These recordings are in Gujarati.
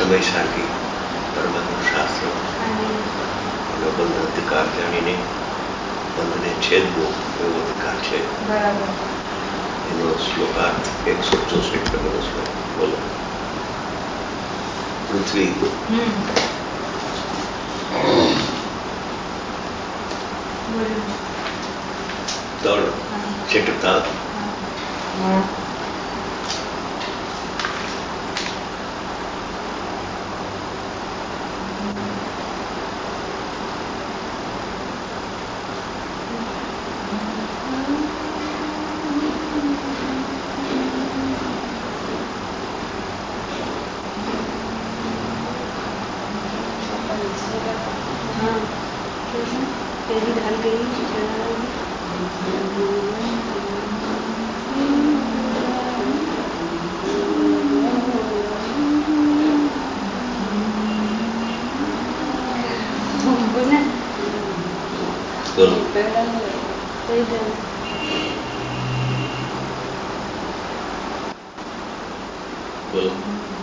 સમય સારથી પરમાત્મા શાસ્ત્ર એનો બંધ અધિકાર જાણીને બંધને છેદવો એવો અધિકાર છે. એનો શ્લોકાર્થ 164 નંબરનો શ્લોક બોલો. પૃથ્વી તળ છેટતા બોલો.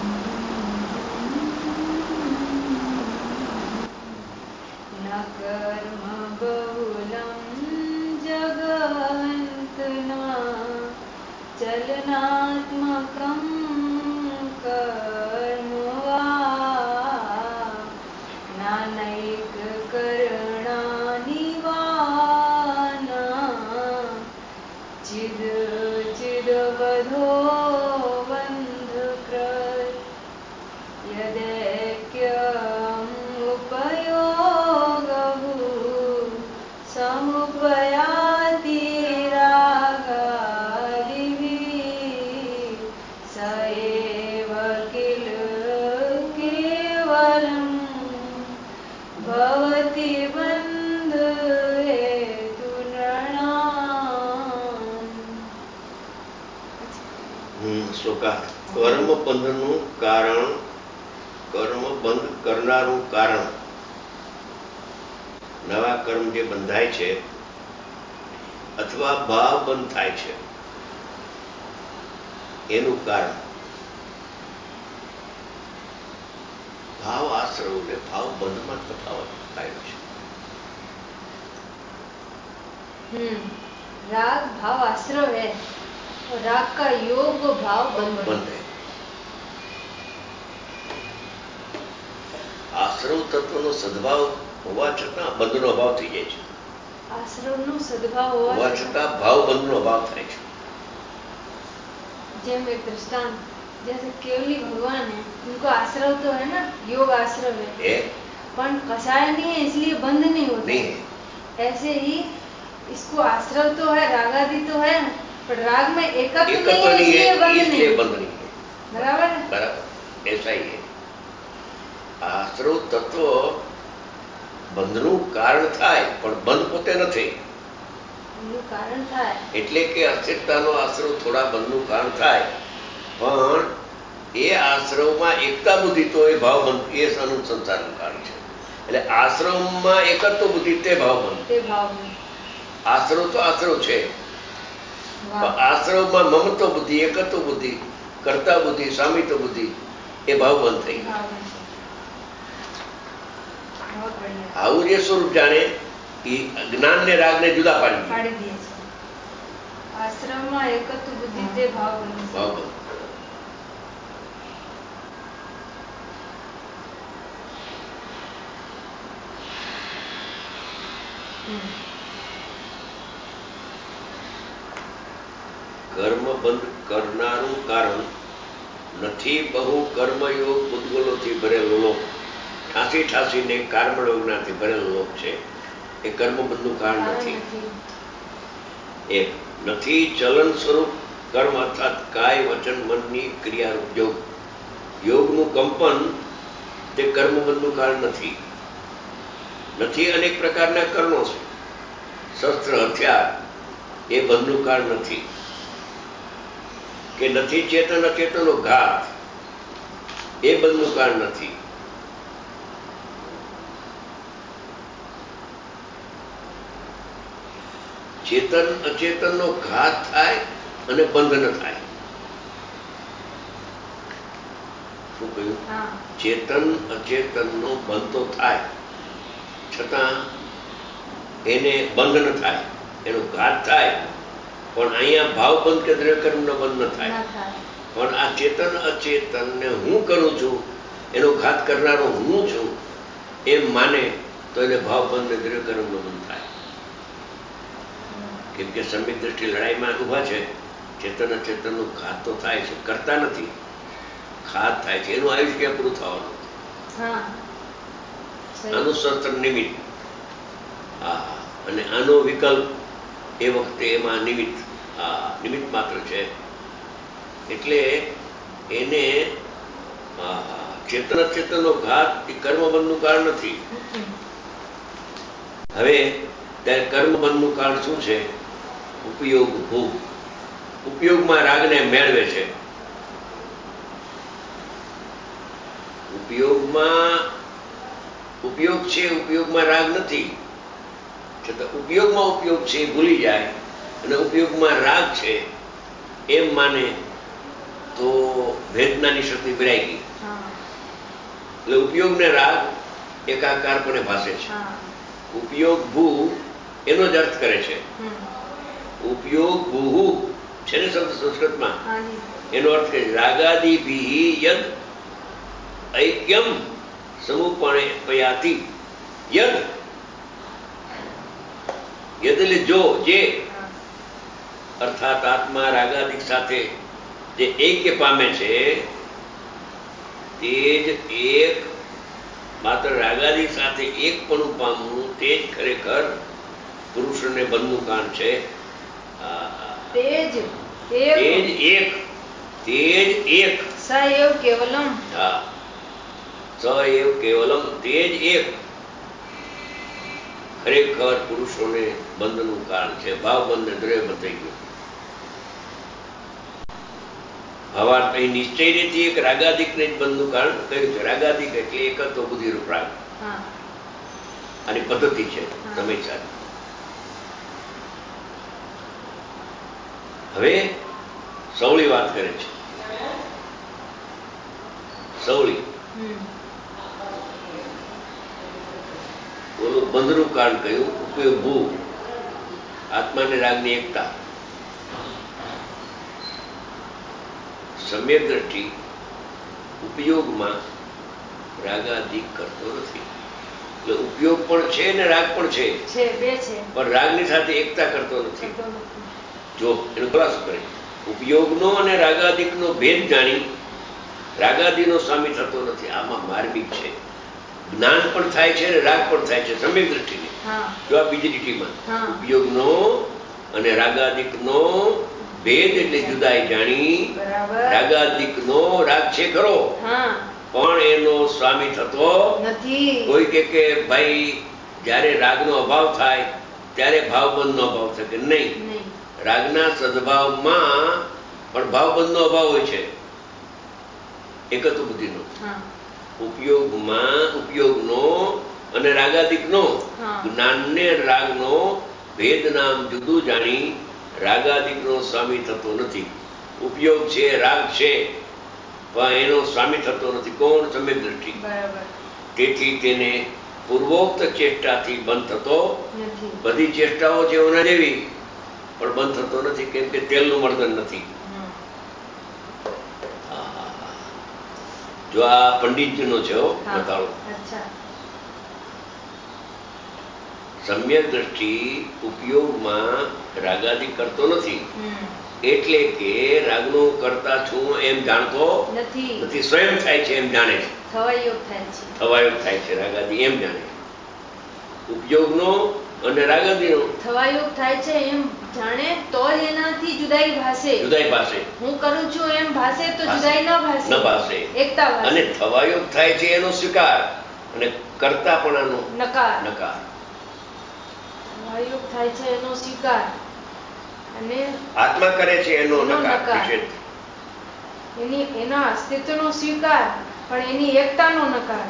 चलनात्मकं कर्म वा नानैक करणानि वाना चिद चिदवधो बन्धकृत् यदैक्यम् उपयोगभू समुपयाति रागादिभिः स एव किल केवलं भवति बन्ध हेतुनृणाम्. શ્લોકાર્થ. કર્મ બંધનું કારણ, કર્મ બંધ કરનારું કારણ, નવા કર્મ જે બંધાય છે અથવા ભાવ બંધ થાય છે એનું કારણ ભાવ આશ્રવ ને ભાવ બંધમાં તફાવત થાય છે. राग भाव आश्रव है और राग का योग वो भाव बंध है. આશ્રવ તત્વનો સદભાવ હોવા છતાં બંધનો અભાવ થઈ જાય છે. आश्रवનો सद्भाव होवा છતાં ભાવ બંધનો અભાવ થાય છે. જેમ एक दृष्टांत जैसे केवली भगवान है, उनको आश्रव तो है ना, योग आश्रव है पर कसाय नहीं है इसलिए बंध नहीं होते नहीं है. ऐसे ही इसको आश्रव तो है, रागादि तो है पर राग में एकत्व एकत्व नहीं है इसलिए बंध नहीं है. बराबर है. बराबर ऐसा ही है. આશ્રવ તત્વ બંધનું કારણ થાય પણ બંધ પોતે નથી. કારણ થાય એટલે કે અસ્થિરતાનો આશ્રવ થોડા બંધનું કારણ થાય પણ એ આશ્રવમાં એકતા બુદ્ધિ તો એ ભાવ બંધ એ સંસારનું કારણ છે. એટલે આશ્રમમાં એકત્વ બુદ્ધિ તે ભાવ બંધ. આશ્રવ તો આશ્રવ છે. આશ્રવમાં મમત્વ બુદ્ધિ, એકત્વ બુદ્ધિ, કર્તા બુદ્ધિ, સ્વામિત્વ બુદ્ધિ એ ભાવ બંધ થઈ ગઈ. આવું જે સ્વરૂપ જાણે એ જ્ઞાન ને રાગ ને જુદા પાડી દે. આશ્રમમાં એકત્વ બુદ્ધિ તે ભાવ બંધ. ભાવ બંધ. કર્મ બંધ કરનારું કારણ નથી બહુ કર્મયોગ ઉદ્ગલોથી ભરેલો લોક. ઠાંસી ઠાંસીને કાર્બન યોગનાથી ભરેલો લોક છે એ કર્મબંધનું કારણ નથી. એક નથી ચલન સ્વરૂપ કર્મ અર્થાત કાય વચન મનની ક્રિયારૂપ યોગ. યોગનું કંપન તે કર્મબંધનું કારણ નથી. નથી અનેક પ્રકારના કર્મો છે, શસ્ત્ર હથિયાર એ બંધનું કારણ નથી. કે નથી ચેતન અચેતનો ઘાત એ બંધનું કારણ નથી. ચેતન અચેતનનો ઘાત થાય અને બંધ ન થાય. શું કહ્યું? હા ચેતન અચેતનનો બંધ તો થાય, છતાં એને બંધ ન થાય, એનો ઘાત થાય. પણ અહીંયા ભાવ બંધ કે દ્રવ્ય કર્મનો બંધ ન થાય. ના થાય. પણ આ ચેતન અચેતનને હું કરું છું, એનો ઘાત કરનારો હું છું એમ માને તો એને ભાવ બંધ ને દ્રવ્ય કર્મનો બંધ થાય. કેમ કે સમ્યક દ્રષ્ટિ લડાઈમાં ઊભા છે. ચેતન અચેતનનો ઘાત તો થાય છે, કરતા નથી, ઘાત થાય છે. એનું આયુષ્ય ક્યાં પૂરું થવાનું? હા આનું શસ્ત્ર નિમિત્ત. હા, અને આનો વિકલ્પ એ વખતે એમાં નિમિત્ત, નિમિત્ત માત્ર છે. એટલે એને ચેતન અચેતનનો ઘાત એ કર્મબંધનું કારણ નથી. હવે ત્યારે કર્મબંધનું કારણ શું છે? ઉપયોગ ભોગ. ઉપયોગમાં રાગને મેળવે છે. ઉપયોગ છે, ઉપયોગમાં રાગ નથી, છતાં ઉપયોગમાં ઉપયોગ છે એ ભૂલી જાય અને ઉપયોગમાં રાગ છે એમ માને તો વેદનાની શક્તિ ભરાઈ ગઈ. એટલે ઉપયોગ ને રાગ એકાકારપણે ભાષે છે. ઉપયોગ ભૂ એનો જ અર્થ કરે છે. ઉપયોગ ભૂહુ છે ને શબ્દ સંસ્કૃતમાં, એનો અર્થ કરે છે રાગાદિ ભી યદ ઐક્યમ સમુપણે પયાતિ. યદ એટલે જો, જે, અર્થાત આત્મા રાગાદિક સાથે જે એક્ય પામે છે તે જ એક, માત્ર રાગાદિક સાથે એક પણ પામવું તે જ ખરેખર પુરુષને બંધનું કારણ છે. તે જ એક સ એવ કેવલમ. હા, સ એવ કેવલમ, તે જ એક ખરેખર પુરુષોને બંધનું કારણ છે. ભાવ બંધ દ્રવ્ય બંધ થઈ ગયું. ભાવાર્થ અહીં નિશ્ચય નથી, એક રાગાદિક ને જ બંધનું કારણ કહ્યું છે. રાગાદિક એટલે એકત્વ બુદ્ધિરૂપ રાગ. આની પદ્ધતિ છે સમય સાથે. હવે સવળી વાત કરે છે. સવળી ઓલું બંધનું કારણ કહ્યું, ઉપયોગ ભૂ, આત્માને રાગની એકતા. સમ્યક દ્રષ્ટિ ઉપયોગમાં રાગાદિક કરતો નથી. એટલે ઉપયોગ પણ છે ને રાગ પણ છે, પણ રાગની સાથે એકતા કરતો નથી. જો એનો ખુલાસો કરે, ઉપયોગનો અને રાગાદિકનો ભેદ જાણી રાગાદિનો સ્વામી થતો નથી. આમાં માર્મિક છે. જ્ઞાન પણ થાય છે અને રાગ પણ થાય છે સમ્યક દ્રષ્ટિની. જો આ બીજી લીટીમાં ઉપયોગનો અને રાગાદિકનો ભેદ એટલે જુદાઈ જાણી રાગાદિકનો રાગ છે ખરો, પણ એનો સ્વામી થતો નથી. કોઈ કે ભાઈ જ્યારે રાગનો અભાવ થાય ત્યારે ભાવબંધનો અભાવ થાય કે નહીં? રાગના સદભાવમાં પણ ભાવબંધનો અભાવ હોય છે, એકત્વ બુદ્ધિનો. ઉપયોગનો અને રાગાદિકનો, જ્ઞાનને રાગનો ભેદ નામ જુદું જાણી રાગાદિકનો સ્વામી થતો નથી. ઉપયોગ છે, રાગ છે, પણ એનો સ્વામી થતો નથી. કોણ? સમ્યક દ્રષ્ટિ. તેથી તેને પૂર્વોક્ત ચેષ્ટાથી બંધ થતો નથી. બધી ચેષ્ટાઓ છે એના જેવી, પણ બંધ થતો નથી. કેમ કે તેલનું મર્દન નથી. જો આ પંડિતજીનો છે બતાવો. સમ્યક દ્રષ્ટિ ઉપયોગમાં રાગાદિક કરતો નથી, એટલે કે રાગનો કરતા છું એમ જાણતો નથી. સ્વયં થાય છે એમ જાણે છે. થવાયોગ થાય છે રાગાદિ એમ જાણે. ઉપયોગનો અને રાગાદિનો થવાયોગ થાય છે એમ જાણે તો જ એનાથી જુદાઈ ભાસે. હું કરું છું એમ ભાસે તો જુદાઈ ન ભાસે, એકતા ભાસે. અને થવાયોગ થાય છે એનો સ્વીકાર અને કરતાપણાનો નકાર. થવાયોગ થાય છે એનો સ્વીકાર અને આત્મા કરે છે એનો નકાર. એના અસ્તિત્વનો સ્વીકાર પણ એની એકતાનો નકાર.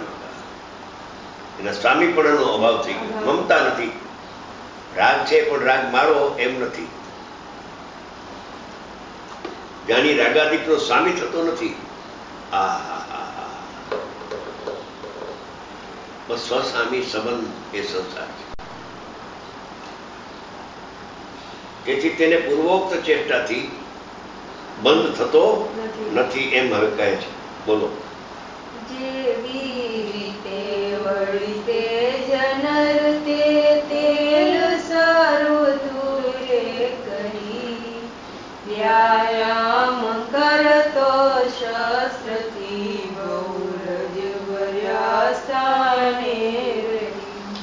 એના સ્વામીપણાનો અભાવ થઈ ગયો. મમતા નથી. રાગ છે પણ રાગ મારો એમ નથી. જાણી રાગાદિકનો સ્વામી થતો નથી. સ્વસામી સંબંધ એ સંસાર છે. તેથી તેને પૂર્વોક્ત ચેષ્ટાથી બંધ થતો નથી એમ હવે કહે છે. બોલો. જેવી રીતે વળતે જનર તે તેલ સર્વદૂરે કરી વ્યાયામ કરતો શસ્ત્રથી બહુરજ ભર્યા સ્થાને રહી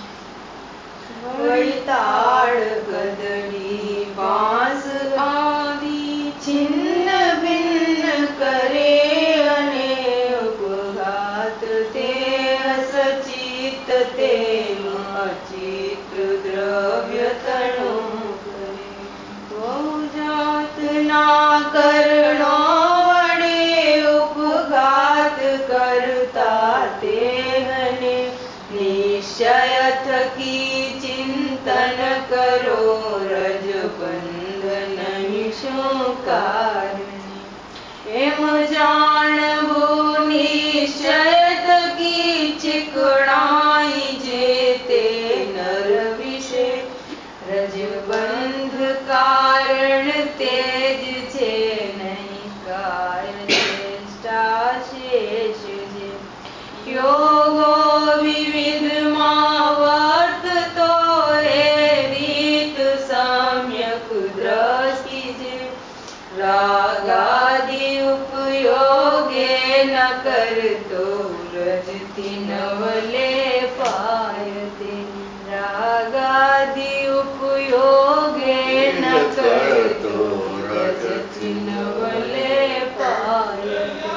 વૈતાળ ગદડી બાંસ આવી છિન્ન ભિન્ન કરે અને ઉપઘાત તે સચિત તેમાં ચિત્ર દ્રવ્ય તણો કરે બહુ જાતના કરણો વડે ઉપઘાત કરતા તેહને નિશ્ચય થકી ચિંતન કરો રજબંધ નહીં શું કારણે એમ જાણવું નિશ્ચય થકી ચીકણાઈ જે તે નર વિશે રજબંધ કારણ તે જ છે નહીં કાય ચેષ્ટા શેષ જે યોગો વિવિધમાં વર્તતો એ રીત સમ્યક દ્રષ્ટિ જે રાગાદિ ઉપયોગે ન કરતો રજથી નવલે પાયતે રાગાદિ ઉપયોગે ન કરતો રજથી નવલે પાયતે.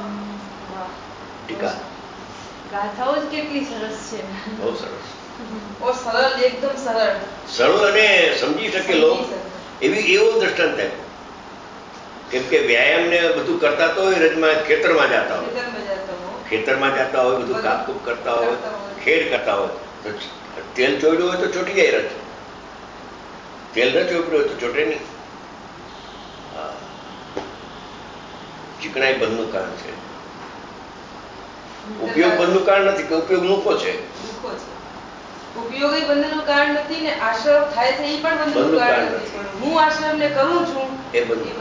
ટીકા ગાથાઓ જ કેટલી સરસ છે. બહુ સરસ. સરળ, એકદમ સરળ સરળ અને સમજી શકે લોકો એવો દ્રષ્ટાંત આપ્યો. કેમ કે વ્યાયામ ને બધું કરતા તો હોય રજમાં ખેતરમાં જતા હોય બધું કાપકૂપ કરતા હોય ખેડ કરતા હોય તો તેલ ચોડ્યું હોય તો ચોટી જાય રજ. તેલ ન ચોપડ્યું હોય તો ચોટે નહીં. ચીકણાઈ બંધનું કારણ છે. ઉપયોગ બંધનું કારણ નથી કે ઉપયોગ મૂકો છે. ઉપયોગ એ બંધનું કારણ નથી ને આશ્રમ થાય છે એ પણ બંધનું કારણ નથી. હું આશ્રમ ને કરું છું એ બંધ.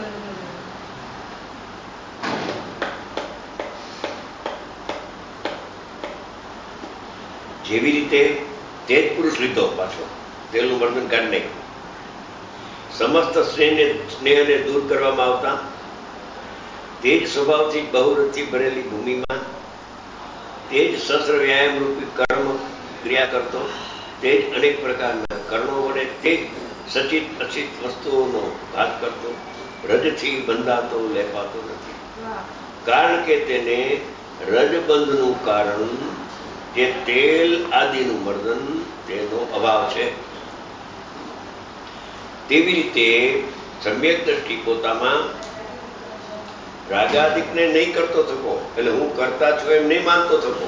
જેવી રીતે તે જ પુરુષ લીધો પાછો તેલનું વર્ણન કાઢ નહીં. સમસ્ત સ્નેહને દૂર કરવામાં આવતા તે જ સ્વભાવથી બહુરથથી ભરેલી ભૂમિમાં તે જ શસ્ત્ર વ્યાયામ રૂપી કર્મ ક્રિયા કરતો તે જ અનેક પ્રકારના કર્ણો વડે તે જ સચિત અચિત વસ્તુઓનો ઘાત કરતો રજથી બંધાતો લેપાતો નથી. કારણ કે તેને રજબંધનું કારણ જે તેલ આદિનું મર્દન તેનો અભાવ છે. તેવી રીતે સમ્યક દ્રષ્ટિ પોતામાં રાગાદિકને નહીં કરતો થકો એટલે હું કરતા છું એમ નહીં માનતો થકો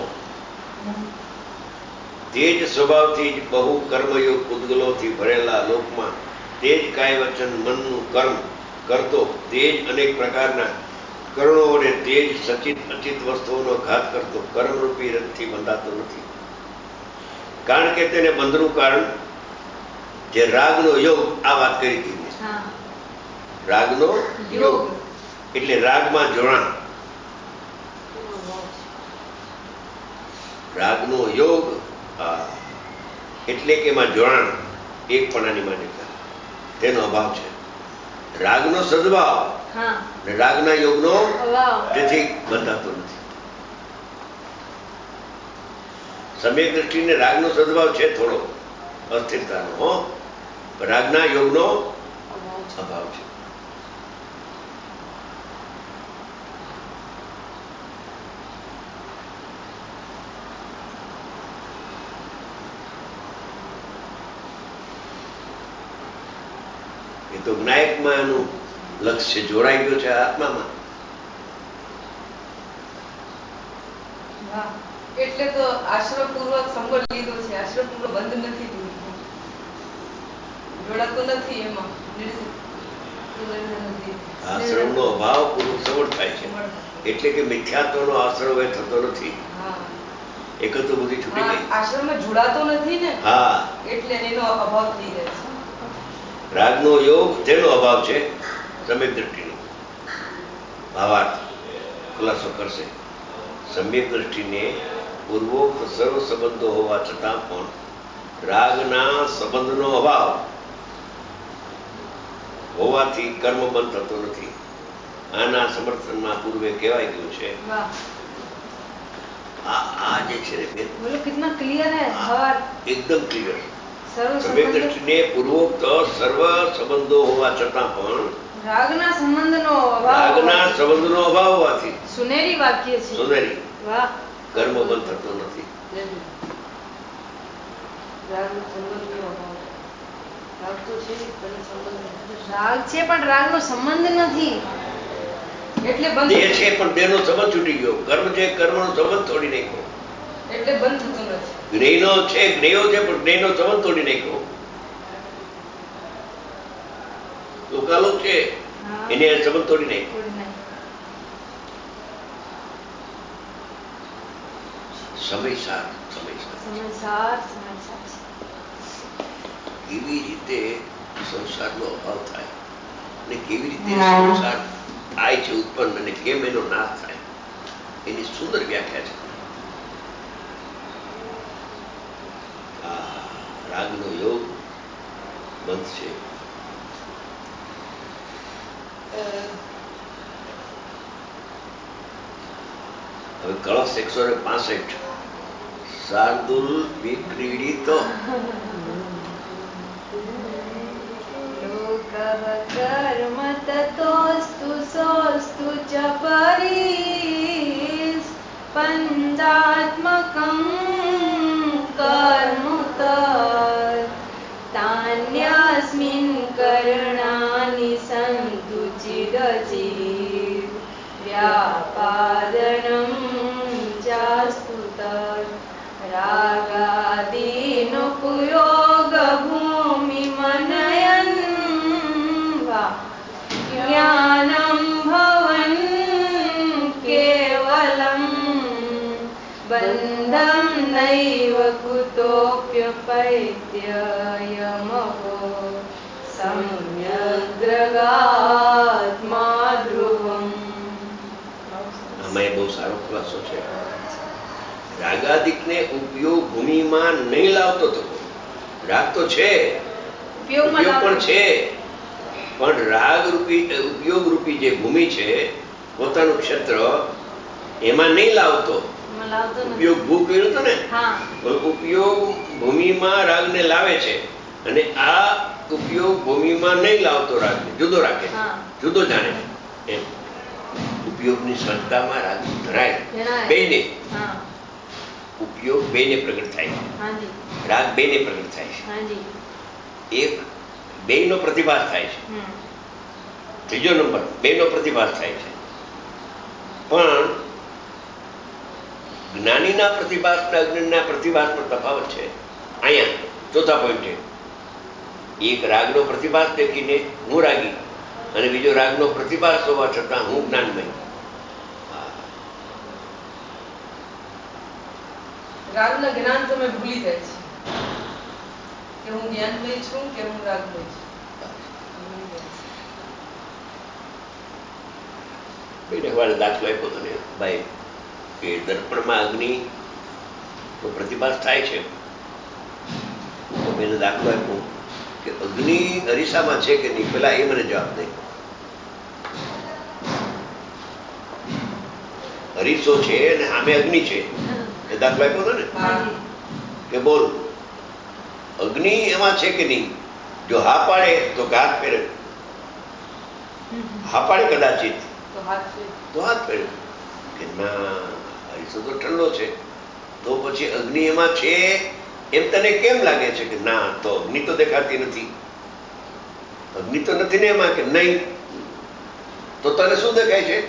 તે જ સ્વભાવથી જ બહુ કર્મયોગ પૂતગલોથી ભરેલા લોકમાં તે જ કાય વચન મનનું કર્મ કરતો તે જ અનેક પ્રકારના કર્ણો વડે તે જ સચિત અચિત વસ્તુઓનો ઘાત કરતો કર્મરૂપી રથથી બંધાતો નથી. કારણ કે તેને બંધનું કારણ જે રાગનો યોગ આ વાત કરી હતી. રાગનો યોગ એટલે રાગમાં જોડાણ. રાગનો યોગ એટલે કે એમાં જોડાણ એકપણાની માન્યતા તેનો અભાવ છે. રાગનો સદભાવ રાગના યોગનો તેથી બંધાતો નથી. સમ્યક દ્રષ્ટિને રાગનો સદભાવ છે થોડો અસ્થિરતાનો રાગના યોગનો અભાવ છે. એ તો જ્ઞાયકમાં એનું લક્ષ્ય જોડાઈ ગયું છે આત્મામાં. એટલે તો આશ્રમ પૂર્વક સંબંધ લીધો છે. આશ્રમ પૂર્વક બંધ નથી જોડાતો નથી એમાં. આશ્રમનો અભાવ પૂર્વક સંબંધ થાય છે એટલે કે મિથ્યાત્વનો આશ્રય થતો નથી. એકત્ર બધી છૂટી ગઈ. આશ્રમમાં જોડાતો નથી ને, હા, એટલે એનો અભાવ થઈ જાય છે. રાગનો યોગ તેનો અભાવ છે, સમ્યક દ્રષ્ટિનો. ભાવાર્થ ખુલાસો કરશે. સમ્યક દ્રષ્ટિને પૂર્વોક્ત સર્વ સંબંધો હોવા છતાં પણ રાગના સંબંધનો અભાવ હોવાથી કર્મ બંધ થતો નથી. આના સમર્થનમાં પૂર્વે કહેવાય ગયું છે. આ જે છે ને બેન, बोलो कितना क्लियर है भावार्थ, એકદમ ક્લિયર. सर्व સમ્યક संबंध દ્રષ્ટિને પૂર્વોક્ત સર્વ સંબંધો હોવા છતાં પણ રાગના સંબંધનો અભાવ રાગના હોવાથી. સંબંધનો અભાવ હોવાથી સુનેરી વાક્ય છે. સુંદરી વાહ. કર્મ બંધ થતો નથી. રાગનો સંબંધનો અભાવ. રાગ તો છે પણ સંબંધ નથી. રાગ છે પણ રાગનો સંબંધ નથી, એટલે દેહ બંધ છે પણ દેહનો સંબંધ છૂટી ગયો. કર્મ છે, કર્મનો સંબંધ તોડી નાખ્યો. એટલે બંધ થતું નથી. જ્ઞેયનો છે, જ્ઞેયો છે પણ જ્ઞેયનો સંબંધ તોડી નાખ્યો. લોકાલોક છે, હા. એને સંબંધ તોડી નાખ્યો. થોડી નહીં. સમયસાર સમયસાર સમયસાર છે. કેવી રીતે સંસારનો અભાવ થાય અને કેવી રીતે સંસાર થાય છે ઉત્પન્ન અને કેમ એનો નાશ થાય, એની સુંદર વ્યાખ્યા છે. આ રાગનો યોગ બંધ છે. હવે કળશ 165 શાર્દુલ વિક્રીડિત लोकः कर्म ततोऽस्तु सोऽस्तु च परिस्पन्दात्मकं कर्म तान्यस्मिन् करणानि सन्तु चिरचित् व्यापादनं चास्तु तत् रागादीनुपयोगभूमिमनयन् वा ज्ञानं भवन् केवलं बन्धं नैव कुतोऽप्यपैत्ययमहो सम्यग्रगात्मा ध्रुवम्. આમાં બહુ સારો ખુલાસો છે. રાગાદિકને ઉપયોગ ભૂમિમાં નહીં લાવતો તો. રાગ તો છે, ઉપયોગમાં ઉપયોગ પણ લાવતો. છે, પણ રાગ રૂપી ઉપયોગ રૂપી જે ભૂમિ છે, પોતાનું ક્ષેત્ર, એમાં નહીં લાવતો. એમાં લાવતો નથી. ઉપયોગ ભૂ કર્યો હતો ને, હા. ઉપયોગ ભૂમિમાં રાગને લાવે છે અને આ ઉપયોગ ભૂમિમાં નહીં લાવતો રાગને જુદો રાખે છે, હા. જુદો જાણે છે. એમ ઉપયોગની સહજતામાં રાગ ધરાય જણાય. બેને હા. ઉપયોગ બેને પ્રગટ થાય છે, હાજી રાગ બેને પ્રગટ થાય છે. હાજી. એક બેનો પ્રતિભાસ થાય છે, હમ. ત્રીજો નંબર બેનો પ્રતિભાસ થાય છે. પણ જ્ઞાનીના પ્રતિભાસ અને અજ્ઞાનીના પ્રતિભાસમાં તફાવત છે. અહીંયા ચોથા પોઈન્ટ છે. એક રાગનો પ્રતિભાસ દેખીને હું રાગી અને બીજો રાગનો પ્રતિભાસ હોવા છતાં હું જ્ઞાનમય. રાગના જ્ઞાન તમે ભૂલી જાય છે કે હું જ્ઞાનમય છું કે હું રાગમય છું. ભૂલી જાય છે. બેને હવારે દાખલો આપ્યો હતો ને ભાઈ કે દર્પણમાં અગ્નિ તો પ્રતિભાસ થાય છે. તો બેને દાખલો આપ્યો કે અગ્નિ અરીસામાં છે કે નહીં, પેલા એ મને જવાબ દે. અરીસો છે અને સામે અગ્નિ છે, એ દાખલો આપ્યો હતો ને હાજી. કે બોલ અગ્નિ એમાં છે કે નહીં. જો હા પાડે તો હાથ ફેરે, હા પાડે કદાચિત તો હાથ છે. તો હાથ ફેરે કે ના અરીસો તો ઠંડો છે. તો પછી અગ્નિ એમાં છે એમ તને કેમ લાગે છે કે ના, તો અગ્નિ તો દેખાતી નથી. અગ્નિ તો નથી ને એમાં કે નહીં, તો તને શું દેખાય છે?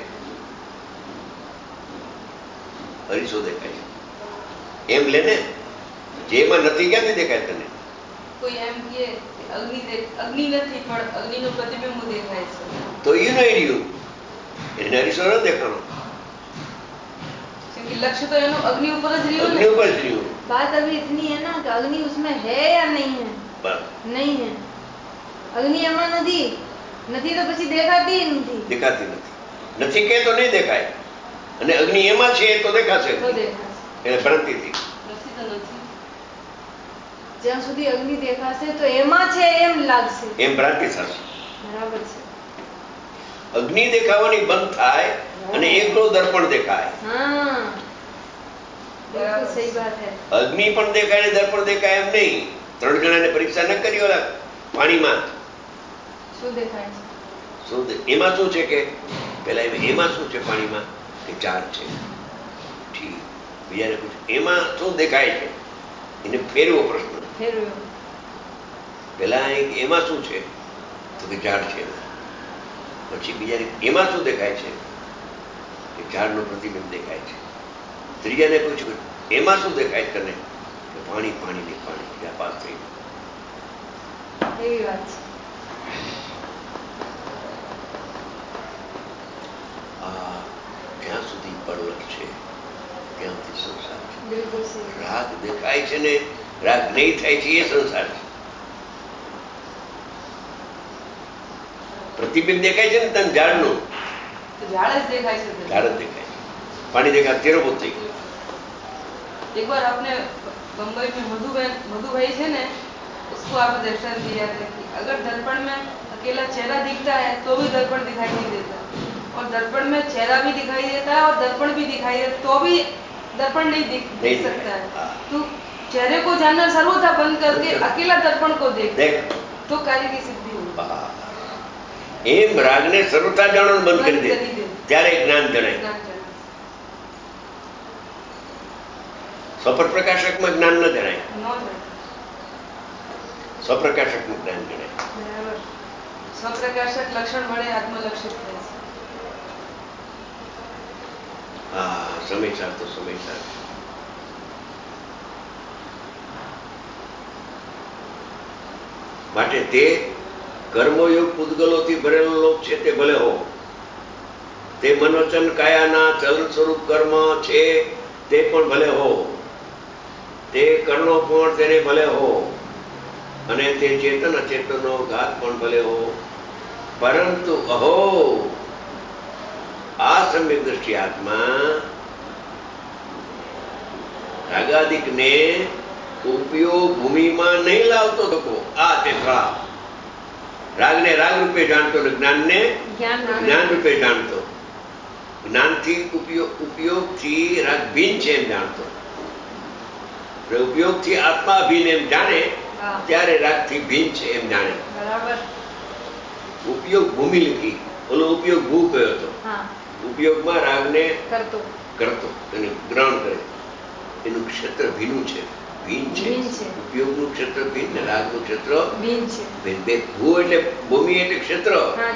અરીસો દેખાય છે. એમ લે ને, જેમાં નથી ક્યાંથી દેખાય તને? કોઈ એમ કહે કે અગ્નિ નથી પણ અગ્નિનું પ્રતિબિંબ દેખાય છે. તો એ નહીં રહ્યું, એને અરીસો ન દેખાણો. लेकिन लक्ष्य तो एनो अग्नि ऊपर ज रह्यो अग्नि ऊपर ज रह्यो। बात अभी इतनी है ना कि अग्नि उसमें है या नहीं है? बस नहीं है। अग्नि एમાં નથી, નથી તો પછી દેખાતી નથી, દેખાતી નથી, નથી કે તો નહીં દેખાય, અને અગ્નિ એમાં છે તો દેખાશે, તો દેખાશે. એટલે ભ્રાંતિથી. નથી તો નથી. જ્યાં સુધી અગ્નિ દેખાશે તો એમાં છે એમ લાગશે, એમ ભ્રાંતિ થશે. બરાબર છે. અગ્નિ દેખાવાની બંધ થાય અને એકલો દર્પણ દેખાય. हाँ बिल्कुल सही बात है. અગ્નિ પણ દેખાય ને દર્પણ દેખાય એમ નહીં. 3 જણાને પરીક્ષા ન કરી ઓલા પાણીમાં શું દેખાય છે? શું એમાં શું છે કે પેલા એમાં શું છે પાણીમાં કે ઝાડ છે, ઠીક. બીજાને પૂછ્યું એમાં શું દેખાય છે, એને ફેરવો પ્રશ્ન. ફેરવ્યો. પેલા એમાં શું છે તો કે ઝાડ છે, પછી બીજાને એમાં શું દેખાય છે કે ઝાડનું પ્રતિબિંબ દેખાય છે. ત્રીજાને પૂછ્યું એમાં શું દેખાય તને કે પાણી, પાણી ને પાણી. ત્યાં પાસ થઈ ગયું. એવી વાત છે. આ જ્યાં સુધી પરલક છે ત્યાં સુધી સંસાર છે. બિલકુલ સહી. રાગ દેખાય છે ને રાગ નહીં થાય છે એ સંસાર છે. પ્રતિબિંબ દેખાય છે ને તને ઝાડનું, तो झाड़ જ દેખાય છે. ઝાડ જ દેખાય છે. પાણી દેખાય તેરો બોધ થઈ ગયો. एक बार आपने बम्बई में मधु भाई थे ना, उसको आपने दर्शन दिया था कि अगर दर्पण में अकेला चेहरा दिखता है तो भी दर्पण दिखाई नहीं देता, और दर्पण में चेहरा भी दिखाई देता है और दर्पण भी दिखाई देता तो भी दर्पण नहीं दिख सकता है. तो चेहरे को जानना सर्वथा बंद करके अकेला दर्पण को देख तो कार्य की सिद्धि होगी. એમ રાગને સર્વતા જાણવાનું બંધ કરી દે ત્યારે જ્ઞાન જણાય. સ્વપર પ્રકાશકમાં જ્ઞાન ન જણાય, સ્વપ્રકાશકનું જ્ઞાન જણાય. બરાબર. સ્વપ્રકાશક લક્ષણ મળે આત્મલક્ષિત થાય છે. હા, સમયસાર તો સમયસાર. માટે તે કર્મયોગ પૂતગલોથી ભરેલો લોક છે તે ભલે હો, તે મનોચન કાયાના ચલન સ્વરૂપ કર્મ છે તે પણ ભલે હો, તે કર્ણો પણ તેને ભલે હો, અને તે ચેતન અચેતનનો ઘાત પણ ભલે હો, પરંતુ અહો આ સમ્યક દ્રષ્ટિ આત્મા રાગાદિકને ઉપયોગ ભૂમિમાં નહીં લાવતો થકો. આ તે ખરાબ. રાગને રાગ રૂપે જાણતો ને જ્ઞાનને જ્ઞાન રૂપે જાણતો. જ્ઞાનથી ઉપયોગથી રાગ ભિન્ન છે એમ જાણતો, ઉપયોગથી આત્મા ભિન્ન એમ જાણે ત્યારે રાગથી ભિન્ન છે એમ જાણે. બરાબર. ઉપયોગ ભૂમિ લખી, ઓલો ઉપયોગ ભૂ કયો હતો. ઉપયોગમાં રાગને કરતો એને ગ્રહણ કરે, એનું ક્ષેત્ર ભીનું છે, ભિન્ન છે. ઉપયોગનું ક્ષેત્ર ભિન્ન ને રાગનું ક્ષેત્ર ભિન્ન છે. બે ભૂ એટલે ભૂમિ એટલે ક્ષેત્ર.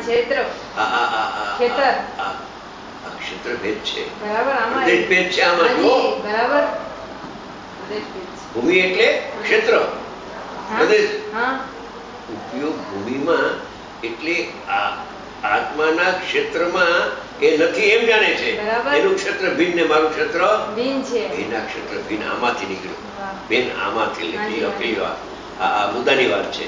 આ ક્ષેત્ર ભેદ છે. પ્રદેશ ભેદ છે આમાં. જો બરાબર. ભૂમિ એટલે ક્ષેત્ર, પ્રદેશ. ઉપયોગ ભૂમિમાં એટલે આત્માના ક્ષેત્રમાં એ નથી એમ જાણે છે. એનું ક્ષેત્ર ભિન્ન ને મારું ક્ષેત્ર ભિન્ન છે. એના ક્ષેત્ર ભિન્ન આમાંથી નીકળ્યું. બેન આમાંથી લખેલી વાત, આ મુદ્દાની વાત છે.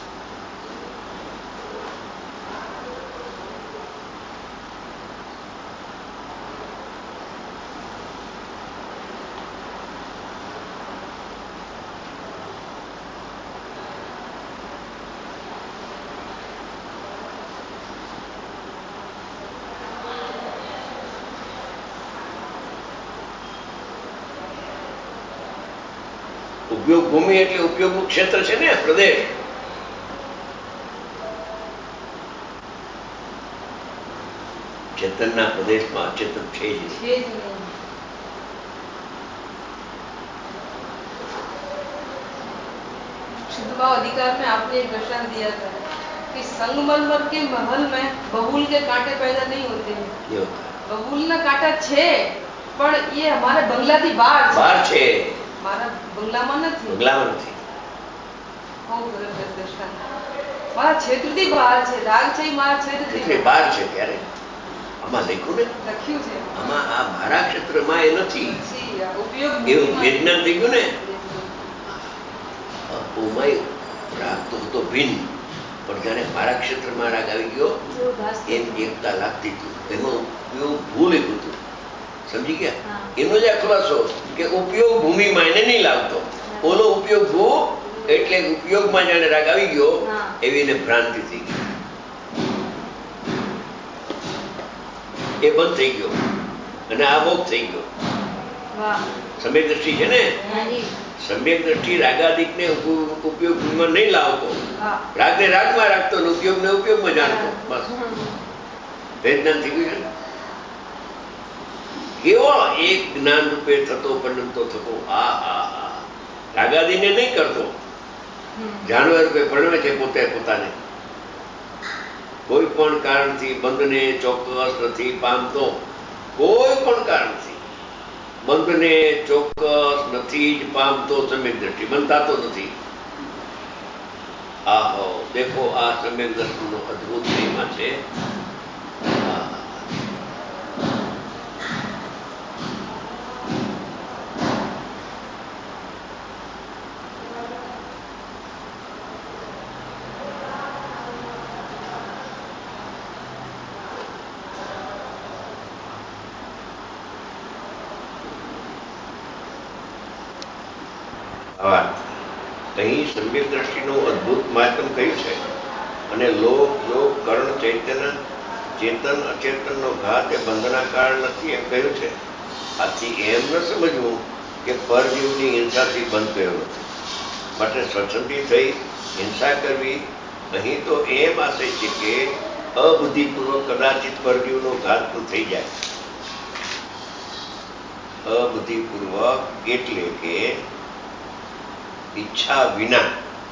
ઉપયોગ ભૂમિ એટલે ઉપયોગનું ક્ષેત્ર છે ને, પ્રદેશ. ચેતનના પ્રદેશમાં અચેતન છે જ નહીં. शुद्ध भाव अधिकार में आपने एक दर्शन दिया था कि संगमरमर के महल में बबूल के कांटे पैदा नहीं होते हैं. बबूल ना कांटा छे पर ये हमारे बंगला थी बाहर છે. મારા બંગલામાં નથી. બંગલામાં નથી. બહુ સરસ દર્શન. મારા ક્ષેત્રથી બહાર છે. રાગ છે મારા ક્ષેત્રથી બહાર છે. ત્યારે આમાં લખ્યું ને, લખ્યું છે આમાં આ મારા ક્ષેત્રમાં એ નથી, પછી ઉપયોગ એવું ભૂમિમાં વિજ્ઞાન થઈ ગયું ને. ઓમાય રાગ તો હતો ભિન્ન, પણ જાણે મારા ક્ષેત્રમાં રાગ આવી ગયો જેવો ઘાસ એમ એકતા લાગતી હતી. એનો ઉપયોગ ભૂલ એક હતું, સમજી ગયા? હા. એનો જ આ ખુલાસો કે ઉપયોગ ભૂમિમાં એને નહીં લાવતો, ઓલો ઉપયોગ ભૂ એટલે ઉપયોગમાં જાણે રાગ આવી ગયો હા. એવી એને ભ્રાંતિ થઈ ગઈ, એ બંધ થઈ ગયો અને આ મોક્ષ થઈ ગયો. વાહ. સમ્યક દ્રષ્ટિ છે ને, હાજી. સમ્યક દ્રષ્ટિ રાગાદિકને ઉપયોગમાં નહીં લાવતો, હા રાગને રાગમાં રાખતો ને ઉપયોગને ઉપયોગમાં જાણતો. બસ વેદનાન થઈ ગયું છે ને. કેવો એક જ્ઞાન રૂપે થતો પરિણમતો થતો. આ હા હા રાગાદિને નહીં કરતો, જાણવા રૂપે પરિણમે છે પોતે પોતાને. કોઈ પણ કારણથી બંધને ચોક્કસ નથી પામતો, કોઈ પણ કારણથી બંધને ચોક્કસ નથી જ પામતો. સમ્યક દ્રષ્ટિ બંધાતો નથી. આહો દેખો આ સમ્યક દ્રષ્ટિનો અદભુત મહિમા છે. અહીં સમ્યક દ્રષ્ટિનું અદભુત માધ્યમ કહ્યું છે. અને લોક યોગ કર્ણ ચૈતન્ય ચેતન અચેતનનો ઘાત એ બંધના કારણ નથી એમ કહ્યું છે. આથી એમ ન સમજવું કે પરજીવની હિંસાથી બંધ થયો નથી, માટે સ્વચ્છંદી થઈ હિંસા કરવી. અહીં તો એમ આશય છે કે અબુદ્ધિપૂર્વક કદાચિત પરજીવનો ઘાત પણ થઈ જાય. અબુદ્ધિપૂર્વક એટલે કે ઈચ્છા વિના,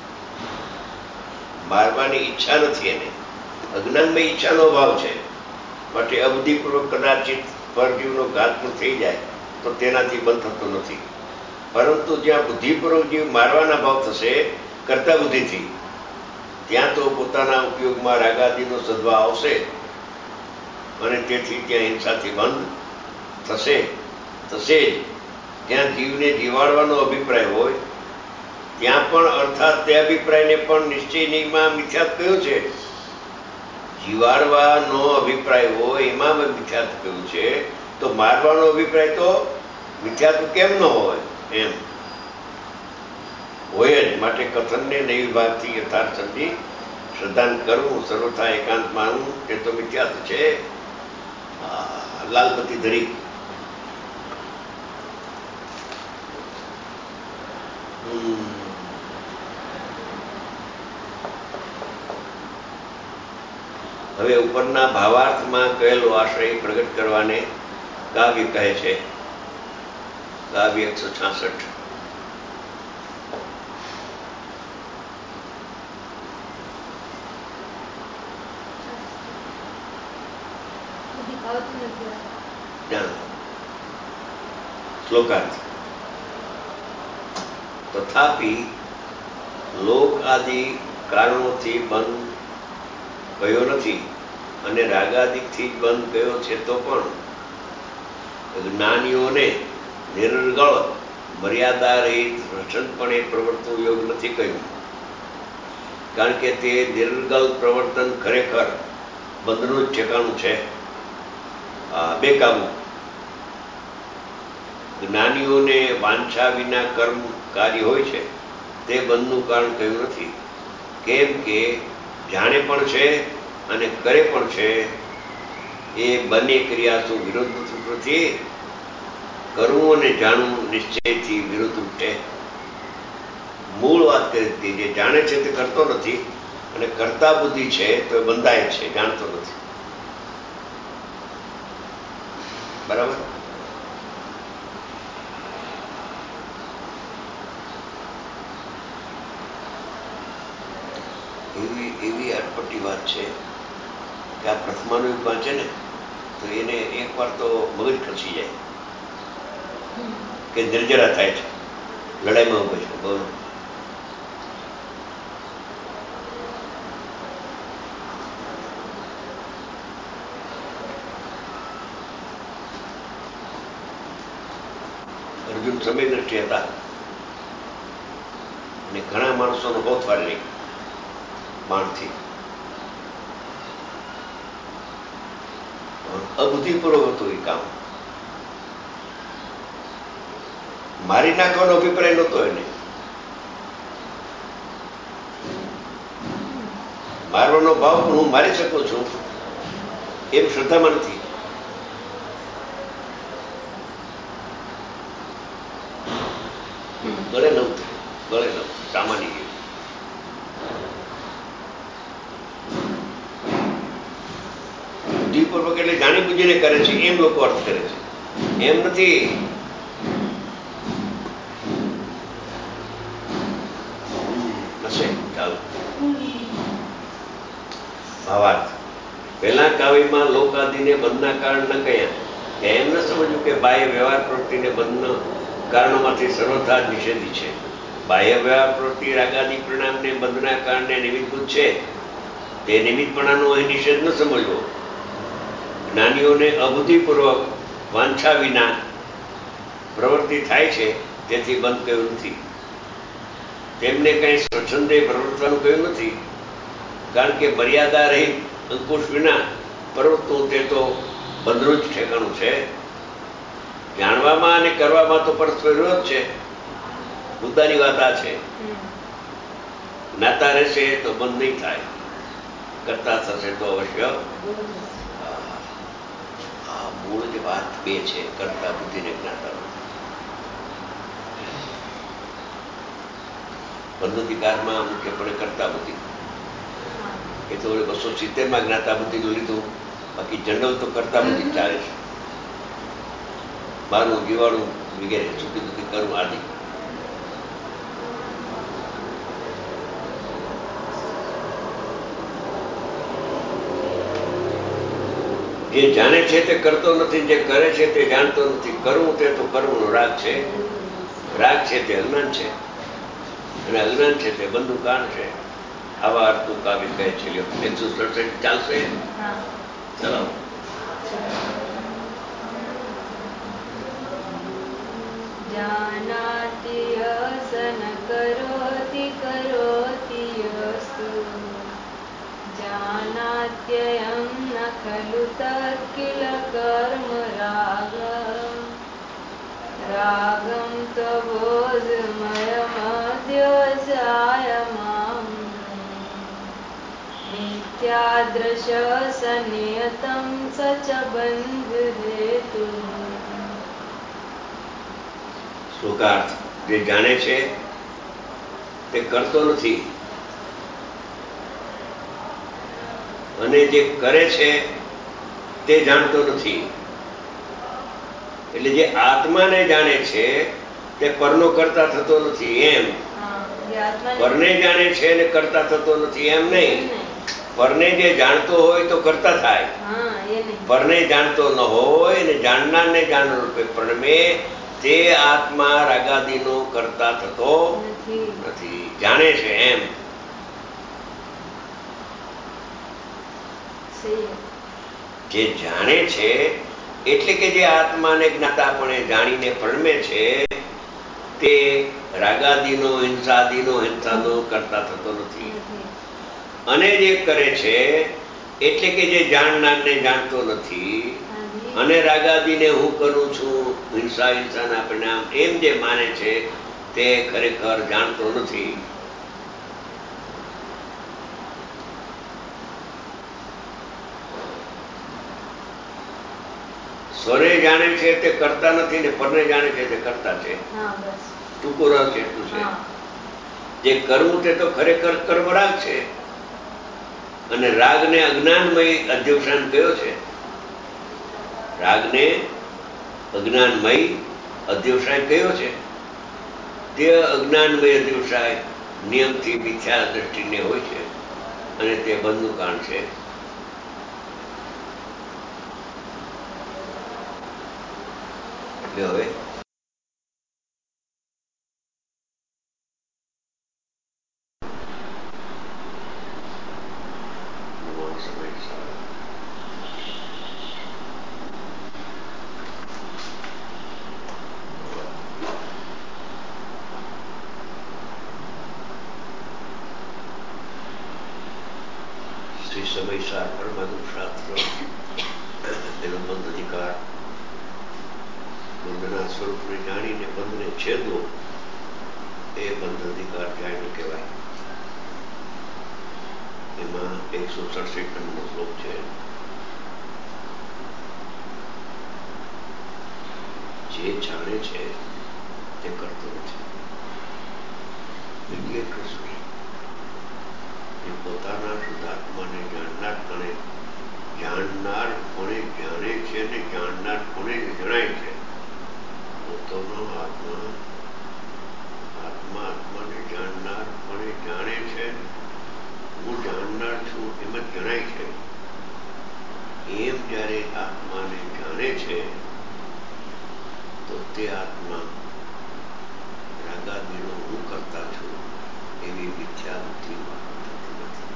મારવાની ઈચ્છા નથી એને, અજ્ઞાનમાં ઈચ્છાનો અભાવ છે, માટે અબુદ્ધિપૂર્વક કદાચિત પરજીવનો ઘાત પણ થઈ જાય તો તેનાથી બંધ થતો નથી. પરંતુ જ્યાં બુદ્ધિપૂર્વક જીવ મારવાના ભાવ થશે કરતા બુદ્ધિથી, ત્યાં તો પોતાના ઉપયોગમાં રાગાદિનો સદ્ભાવ આવશે અને તેથી ત્યાં હિંસાથી બંધ થશે જ. ત્યાં જીવને જીવાડવાનો અભિપ્રાય હોય ત્યાં પણ, અર્થાત તે અભિપ્રાયને પણ નિશ્ચયનીમાં મિથ્યાત્વ કહ્યું છે. જીવાડવાનો અભિપ્રાય હોય એમાં મિથ્યાત્વ કહ્યું છે, તો મારવાનો અભિપ્રાય તો મિથ્યાત્વ કેમ ન હોય? એમ હોય જ. માટે કથનને નવી વિભાગથી યથાર્થ સમજી શ્રદ્ધાન કરવું, સર્વથા એકાંત માનવું એ તો મિથ્યાત્વ છે. લાલપતિ ધરી હવે ઉપરના ભાવાર્થમાં કહેલો આશ્રય પ્રગટ કરવાને કાવ્ય કહે છે. કાવ્ય 166. શ્લોકાર્થ. તથાપિ લોક આદિ કારણોથી બંધ કયો નથી અને રાગાદિકથી જ બંધ કયો છે, તો પણ જ્ઞાનીઓને નિર્ગળ મર્યાદા રહિત રસનપણે પ્રવર્તવું યોગ નથી કહ્યું. કારણ કે તે નિર્ગલ પ્રવર્તન ખરેખર બંધનું જ ઠેકાણું છે, બેકાબુ. જ્ઞાનીઓને વાંછા વિના કર્મ કાર્ય હોય છે તે બંધનું કારણ કહ્યું નથી. કેમ કે જાણે પણ છે અને કરે પણ છે, એ બંને ક્રિયા શું વિરોધ નથી? કરવું અને જાણવું નિશ્ચયથી વિરોધ રૂપ છે. મૂળ વાત કરી હતી, જે જાણે છે તે કરતો નથી અને કરતા બુદ્ધિ છે તો એ બંધાય છે, જાણતો નથી. બરાબર? એવી અટપટી વાત છે કે આ પ્રથમાનું યુગ વાંચે ને તો એને એકવાર તો મગજ ખસી જાય કે નિર્જરા થાય છે, લડાઈમાં ઉભે છે. બોલો. અર્જુન સમય દ્રષ્ટિ હતા અને ઘણા માણસોનો બહુ ફાર નહીં બાણથી. અબુદ્ધિપૂર્વક હતું એ કામ. મારી નાખવાનો અભિપ્રાય નહોતો એને. મારવાનો ભાવ પણ હું મારી શકું છું એમ શ્રદ્ધામાં નથી. ગળે નવું ગળે નવું સામાન્ય ગયું. બુદ્ધિપૂર્વક એટલે જાણી બુદ્ધિને કરે છે એમ લોકો અર્થ કરે છે, એમ નથી. ભાવાર્થ પહેલા કાવ્યમાં લોકાદિને બંધના કારણ ન કહ્યા. એમ ન સમજવું કે બાહ્ય વ્યવહાર પ્રવૃત્તિને બંધના કારણોમાંથી સર્વથા જ નિષેધી છે. બાહ્ય વ્યવહાર પ્રવૃત્તિ રાગાદિ પરિણામને બંધના કારણે નિમિત્તભૂત છે. તે નિમિત્તપણાનો અહીં નિષેધ ન સમજવો. જ્ઞાનીઓને અબુદ્ધિપૂર્વક વાંછા વિના પ્રવૃત્તિ થાય છે તેથી બંધ કહ્યું નથી. તેમને કંઈ સ્વચ્છંદે પ્રવર્તવાનું કહ્યું નથી, કારણ કે મર્યાદા રહિત અંકુશ વિના પ્રવૃત્તું તે તો બંધનું જ ઠેકાણું છે. જાણવામાં અને કરવામાં તો પરસ્પર વિરોધ છે. મુદ્દાની વાત આ છે. જ્ઞાતા રહેશે તો બંધ નહીં થાય, કરતા થશે તો અવશ્ય. આ મૂળ જે વાત બે છે, કરતા બુદ્ધિ ને જ્ઞાતા બુદ્ધિ. પદ્ધતિકારમાં મુખ્યપણે કરતા બુદ્ધિ. એ તો 270 જ્ઞાતા બુદ્ધિનું લીધું, બાકી જનરલ તો કરતા બુદ્ધિ ચાલે છે. મારું જીવાડું વગેરે સુખી દુઃખી કરું આદિ. જે જાણે છે તે કરતો નથી, જે કરે છે તે જાણતો નથી. કરવું તે તો કર્મનો રાગ છે. રાગ છે તે અજ્ઞાન છે, અને અજ્ઞાન છે તે બંધનું કારણ છે. આવા અર્થનું કાવ્ય કહે છે. 167 ચાલશે? ચલાવો. જાનાતિ અસન કરોતિ કરોતિ અસ્તુ જાનાત્યયં ન ખલુ તત્કિલ કર્મ રાગમ રાગમ ત્વબોધમયમધ્યસાય મામ મિથ્યાદ્રશ સનિયતં સચ બંધ હેતુ. શ્લોકાર્થ. જે જાણે છે તે કરતો નથી, અને જે કરે છે તે જાણતો નથી. એટલે જે આત્માને જાણે છે તે પરનો કરતા થતો નથી એમ. પરને જાણે છે અને કરતા થતો નથી એમ નહીં. પરને જે જાણતો હોય તો કરતા થાય, પરને જાણતો ન હોય અને જાણનારને જાણનાર રૂપે પરમે, તે આત્મા રાગાદિનો કરતા થતો નથી. જાણે છે એમ. જે જાણે છે એટલે કે જે આત્માને જ્ઞાતાપણે જાણીને પરમે છે તે રાગાદિનો હિંસાદિનો હિંસાનો કરતા થતો નથી. અને જે કરે છે એટલે કે જે જાણનારને જાણતો નથી અને રાગાદિને હું કરું છું હિંસા હિંસાના પરિણામ એમ જે માને છે તે ખરેખર જાણતો નથી. સ્વરે જાણે છે તે કરતા નથી ને પરને જાણે છે તે કરતા છે. ટૂંકું રસ એટલું છે. જે કરવું તે તો ખરેખર કર્મરાગ છે, અને રાગને અજ્ઞાનમય અધ્યવસાન કયો છે. રાગને અજ્ઞાનમય અધ્યવસાય કયો છે. તે અજ્ઞાનમય અધ્યવસાય નિયમથી મિથ્યા દ્રષ્ટિને હોય છે, અને તે બંધનું કારણ છે. એટલે હવે શ્રી સમયસાર પરમાગમ શાસ્ત્ર તેનો બંધ અધિકાર, બંધના સ્વરૂપને જાણીને બંધને છેદવો એ બંધ અધિકાર ધ્યાન કહેવાય. એમાં 167 નંબરનો શ્લોક છે. જે જાણે છે તે કરતો નથી. એ પોતાના શુદ્ધાત્માને જાણનાર કોને જાણે છે અને જાણનાર કોને જણાય છે. પોતાનો આત્મા આત્માને જાણનાર કોને જાણે છે, હું જાણનાર છું એમ જ જણાય છે. એમ જ્યારે આત્માને જાણે છે તો તે આત્મા રાગાદીનો હું કરતા છું એવી મિથ્યા બુદ્ધિ થતી નથી.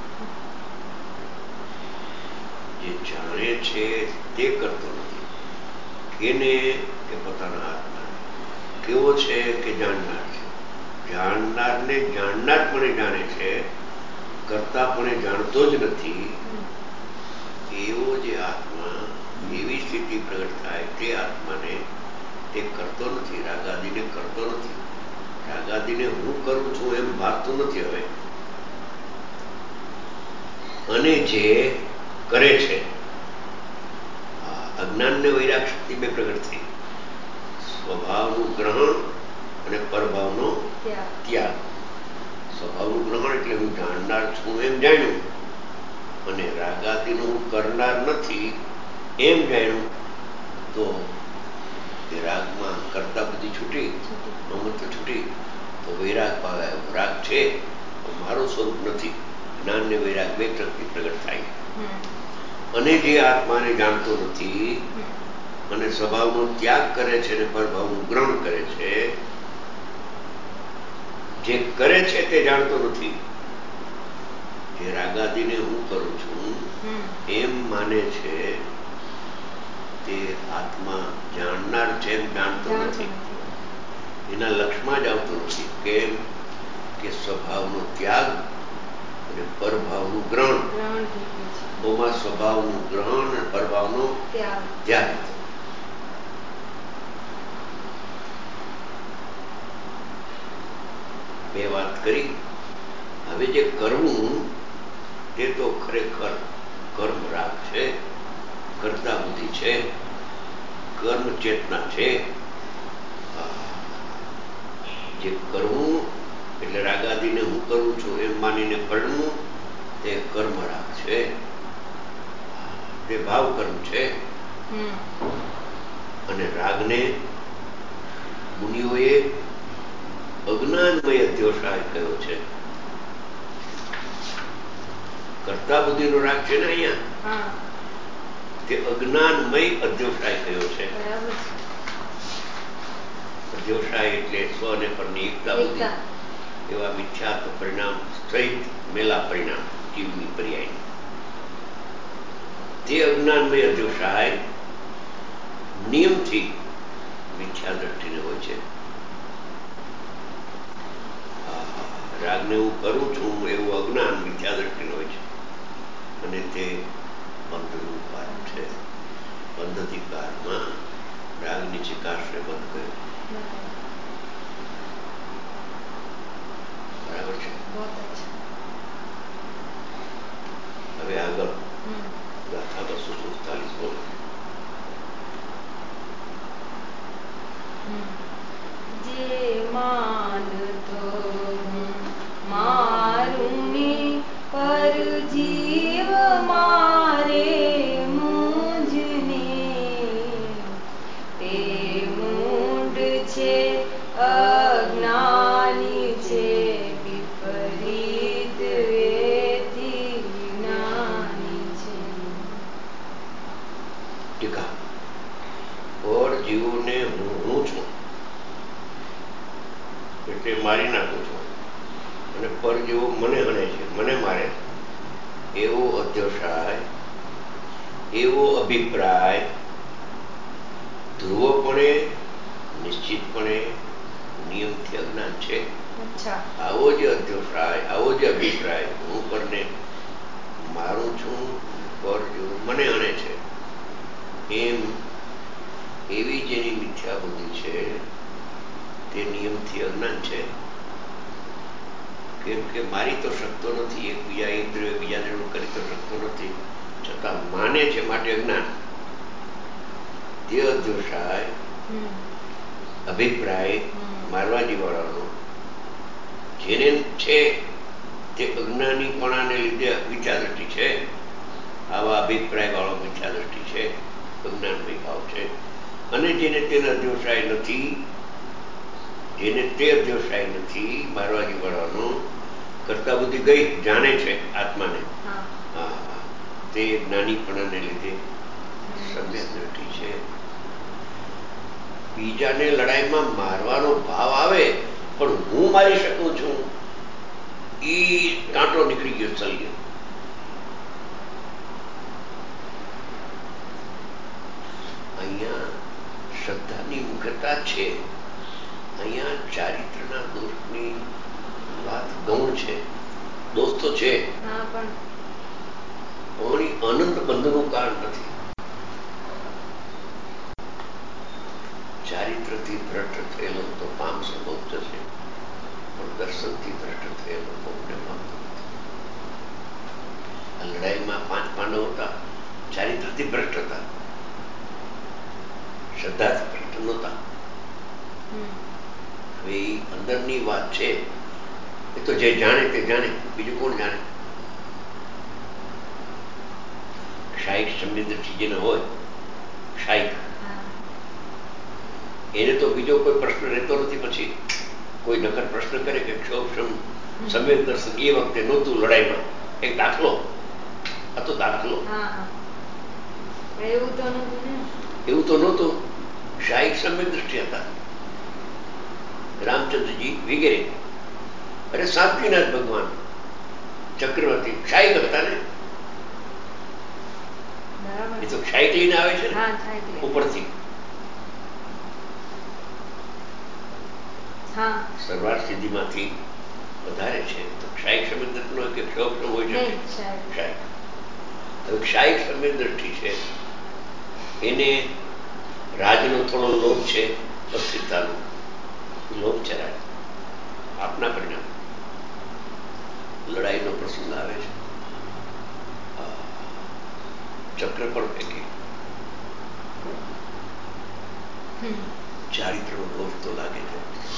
જે જાણે છે તે કરતો નથી. કેને? કે પોતાના આત્મા. કેવો છે? કે જાણનાર છે. જાણનારને જાણનાર પણ જાણે છે, કરતા પણ જાણતો જ નથી. એવો જે આત્મા, એવી સ્થિતિ પ્રગટ થાય તે આત્માને તે કરતો નથી, રાગાદીને કરતો નથી. રાગાદીને હું કરું છું એમ ભાગતું નથી હવે. અને જે કરે છે, અજ્ઞાનને વૈરાગ શક્તિ બે પ્રગટ થઈ. સ્વભાવનું ગ્રહણ અને પરભાવનો ત્યાગ. સ્વભાવનું ગ્રહણ એટલે હું જાણનાર છું એમ જાણ્યું, અને રાગાદીનું હું કરનાર નથી એમ જાણ્યું, તો એ રાગમાં કરતા બધી છૂટી, મમત્વ છૂટી, તો વૈરાગ ભાવ આવ્યો. રાગ છે પણ મારું સ્વરૂપ નથી. જ્ઞાન ને વૈરાગ બે શક્તિ પ્રગટ થાય. અને જે આત્માને જાણતો નથી અને સ્વભાવનો ત્યાગ કરે છે અને પરભાવનું ગ્રહણ કરે છે, જે કરે છે તે જાણતો નથી. જે રાગાદીને હું કરું છું એમ માને છે તે આત્મા જાણનાર છે એમ જાણતો નથી. એના લક્ષમાં જ આવતું નથી. કેમ? કે સ્વભાવનો ત્યાગ અને પરભાવનું ગ્રહણ. ઓમાં સ્વભાવનું ગ્રહણ અને પરભાવનો ત્યાગ. બે વાત કરી. હવે જે કરવું તે તો ખરેખર કર્મ રાગ છે, કરતા બુદ્ધિ છે, કર્મ ચેતના છે. જે કરવું એટલે રાગાદીને હું કરું છું એમ માનીને કરવું તે કર્મ રાગ છે, તે ભાવ કર્મ છે. અને રાગને મુનિઓએ અજ્ઞાનમય અધ્યોષાય કહ્યો છે. કરતા બુદ્ધિનો રાગ છે ને અહીંયા, તે અજ્ઞાનમય અધ્યોષાય કહ્યો છે. અધ્યોષાય એટલે સ્વ અને પરની એકતા બુદ્ધિ, એવા મિથ્યાત્વ પરિણામ સહિત મેલા પરિણામ જીવની પર્યાય. તે અજ્ઞાનમય અધ્યોષાય નિયમથી મિથ્યા દ્રષ્ટિને હોય છે. રાગને હું કરું છું એવું અજ્ઞાન મિથ્યા દ્રષ્ટિને હોય છે, અને તે બંધનું કારણ છે. બંધ અધિકારમાં રાગની ચિકાશને બંધ કર્યો. બરાબર છે. હવે આગળ ગાથા 247 બોલો. જે માનતો મારું ને પર જીવ મારે મુજને, તે મૂઢ છે, અજ્ઞાની છે, વિપરીત એથી જ્ઞાની છે. ટીકા. પર જીવોને હું છું એટલે મારી નાખું છું, અને પર જીવો મને હણે છે, મને મારે, એવો અધ્યોષાય, એવો અભિપ્રાય ધ્રુવપણે, નિશ્ચિતપણે, નિયમથી અજ્ઞાન છે. આવો જે અધ્યોષાય, આવો જે અભિપ્રાય હું પરને મારું છું પર જેવું મને અણે છે એમ એવી જેની મિથ્યા બુદ્ધિ છે તે નિયમથી અજ્ઞાન છે. કેમ કે મારી તો શકતો નથી, એક બીજા ઇન્દ્રિયો બીજાને કરી તો શકતો નથી, છતાં માને છે માટે અજ્ઞાન. તે અધ્યવસાય અભિપ્રાય મારવાડી વાળાનો જેને છે તે અજ્ઞાનીપણાને લીધે મિથ્યાદૃષ્ટિ છે. આવા અભિપ્રાય વાળો મિથ્યાદૃષ્ટિ છે, અજ્ઞાનમય ભાવ છે. અને જેને તેને અધ્યવસાય નથી, જેને તે અધ્યવસાય નથી મારવાડી વાળાનો, કરતા બુદ્ધિ ગઈ, જાણે છે આત્માને, તે જ્ઞાનીપણાને લીધે સમ્યક દ્રષ્ટિ છે. બીજાને લડાઈમાં મારવાનો ભાવ આવે પણ હું મારી શકું છું એ કાંટો નીકળી ગયો, ચાલી ગયો. અહીંયા શ્રદ્ધાની મુખ્યતા છે, અહીંયા ચારિત્રના દોષની વાત ગૌણ છે. દોષ તો છે પણ અનંત બંધનું કારણ નથી. ચારિત્રથી ભ્રષ્ટ થયેલો તો પામશે, બહુ જશે, પણ દર્શનથી ભ્રષ્ટ થયેલો બહુને પામતો નથી. આ લડાઈમાં 5 પાંડવો હતા, ચારિત્રથી ભ્રષ્ટ હતા, શ્રદ્ધાથી ભ્રષ્ટ નહોતા. હવે એ અંદરની વાત છે, એ તો જે જાણે તે જાણે, બીજું કોણ જાણે? શાહિક સંવેદનશીલ જેને હોય, શાહિક, એને તો બીજો કોઈ પ્રશ્ન રહેતો નથી. પછી કોઈ નકર પ્રશ્ન કરે કે ક્ષોભ સમ્યક દર્શન એ વખતે નહોતું લડાઈમાં, એક દાખલો, આ તો દાખલો, એવું તો નહોતું. શાહિક સમ્યક દ્રષ્ટિ હતા રામચંદ્રજી વગેરે. અરે શાંતિનાથ ભગવાન ચક્રવર્તી શાહિક હતા ને, એ તો શાહિક લઈને આવે છે ને ઉપરથી. સરવાર સિદ્ધિમાંથી વધારે છે તો ક્ષાયિક સમ્યક દ્રષ્ટિ નો કે ક્ષોભ હોય છે. ક્ષાયિક, હવે ક્ષાયિક સમ્યક દ્રષ્ટિ છે એને રાજનો થોડો લોભ છે, અસ્થિરતાનો લોભ છે. રાજ આપના પરિણામ લડાઈનો પ્રસંગ આવે છે, ચક્ર પણ ફેંકે, ચારિત્રનો દોષ તો લાગે છે.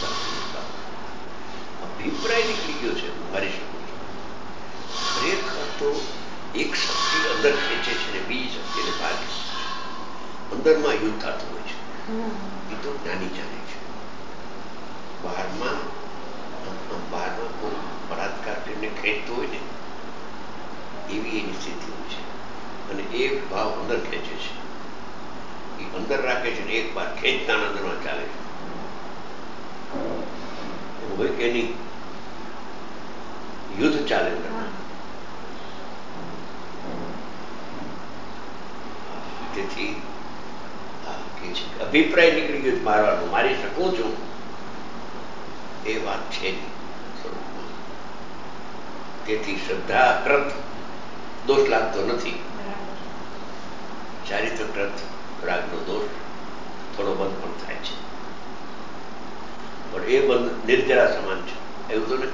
અભિપ્રાય નીકળી ગયો છે, મારી શકું છું. ખરેખર તો એક શક્તિ અંદર ખેંચે છે ને બીજી શક્તિને બહાર ખેંચે છે. અંદરમાં યુદ્ધ થતું હોય છે, એ તો જ્ઞાની જાણે છે. બહારમાં કોઈ બળાત્કાર કરીને ખેંચતો હોય ને એવી એની સ્થિતિ હોય છે. અને એક ભાવ અંદર ખેંચે છે, એ અંદર રાખે છે ને એક વાર ખેંચતા અંદરમાં ચાલે છે. હોય કે નહીં, યુદ્ધ ચાલે. તેથી અભિપ્રાય નીકળી ગયો મારવાનો, મારી શકું છું એ વાત છે સ્વરૂપમાં. તેથી શ્રદ્ધા કૃત દોષ લાગતો નથી, ચારિત્ર કૃત રાગનો દોષ થોડો બંધ પણ થાય છે, પણ એ બંધ નિર્જરા સમાન છે. એવું તો ને,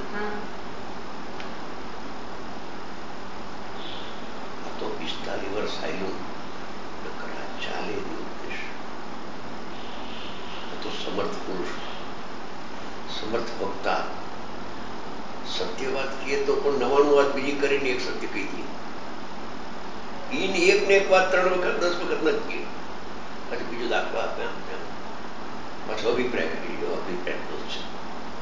આ તો 45 વર્ષ આવેલું ચાલે નહીં ઉપદેશ. આ તો સમર્થ પુરુષ, સમર્થ વક્તા, સત્ય વાત કહીએ તો પણ 99 વાત બીજી કરીને એક સત્ય કહી દઈએ. એક ને એક વાત 3 વખત 10 વખત નથી કહી, પછી બીજો દાખલો આપે, આમ તેમ પાછો અભિપ્રાય કરી લો, અભિપ્રાય દોષ છે.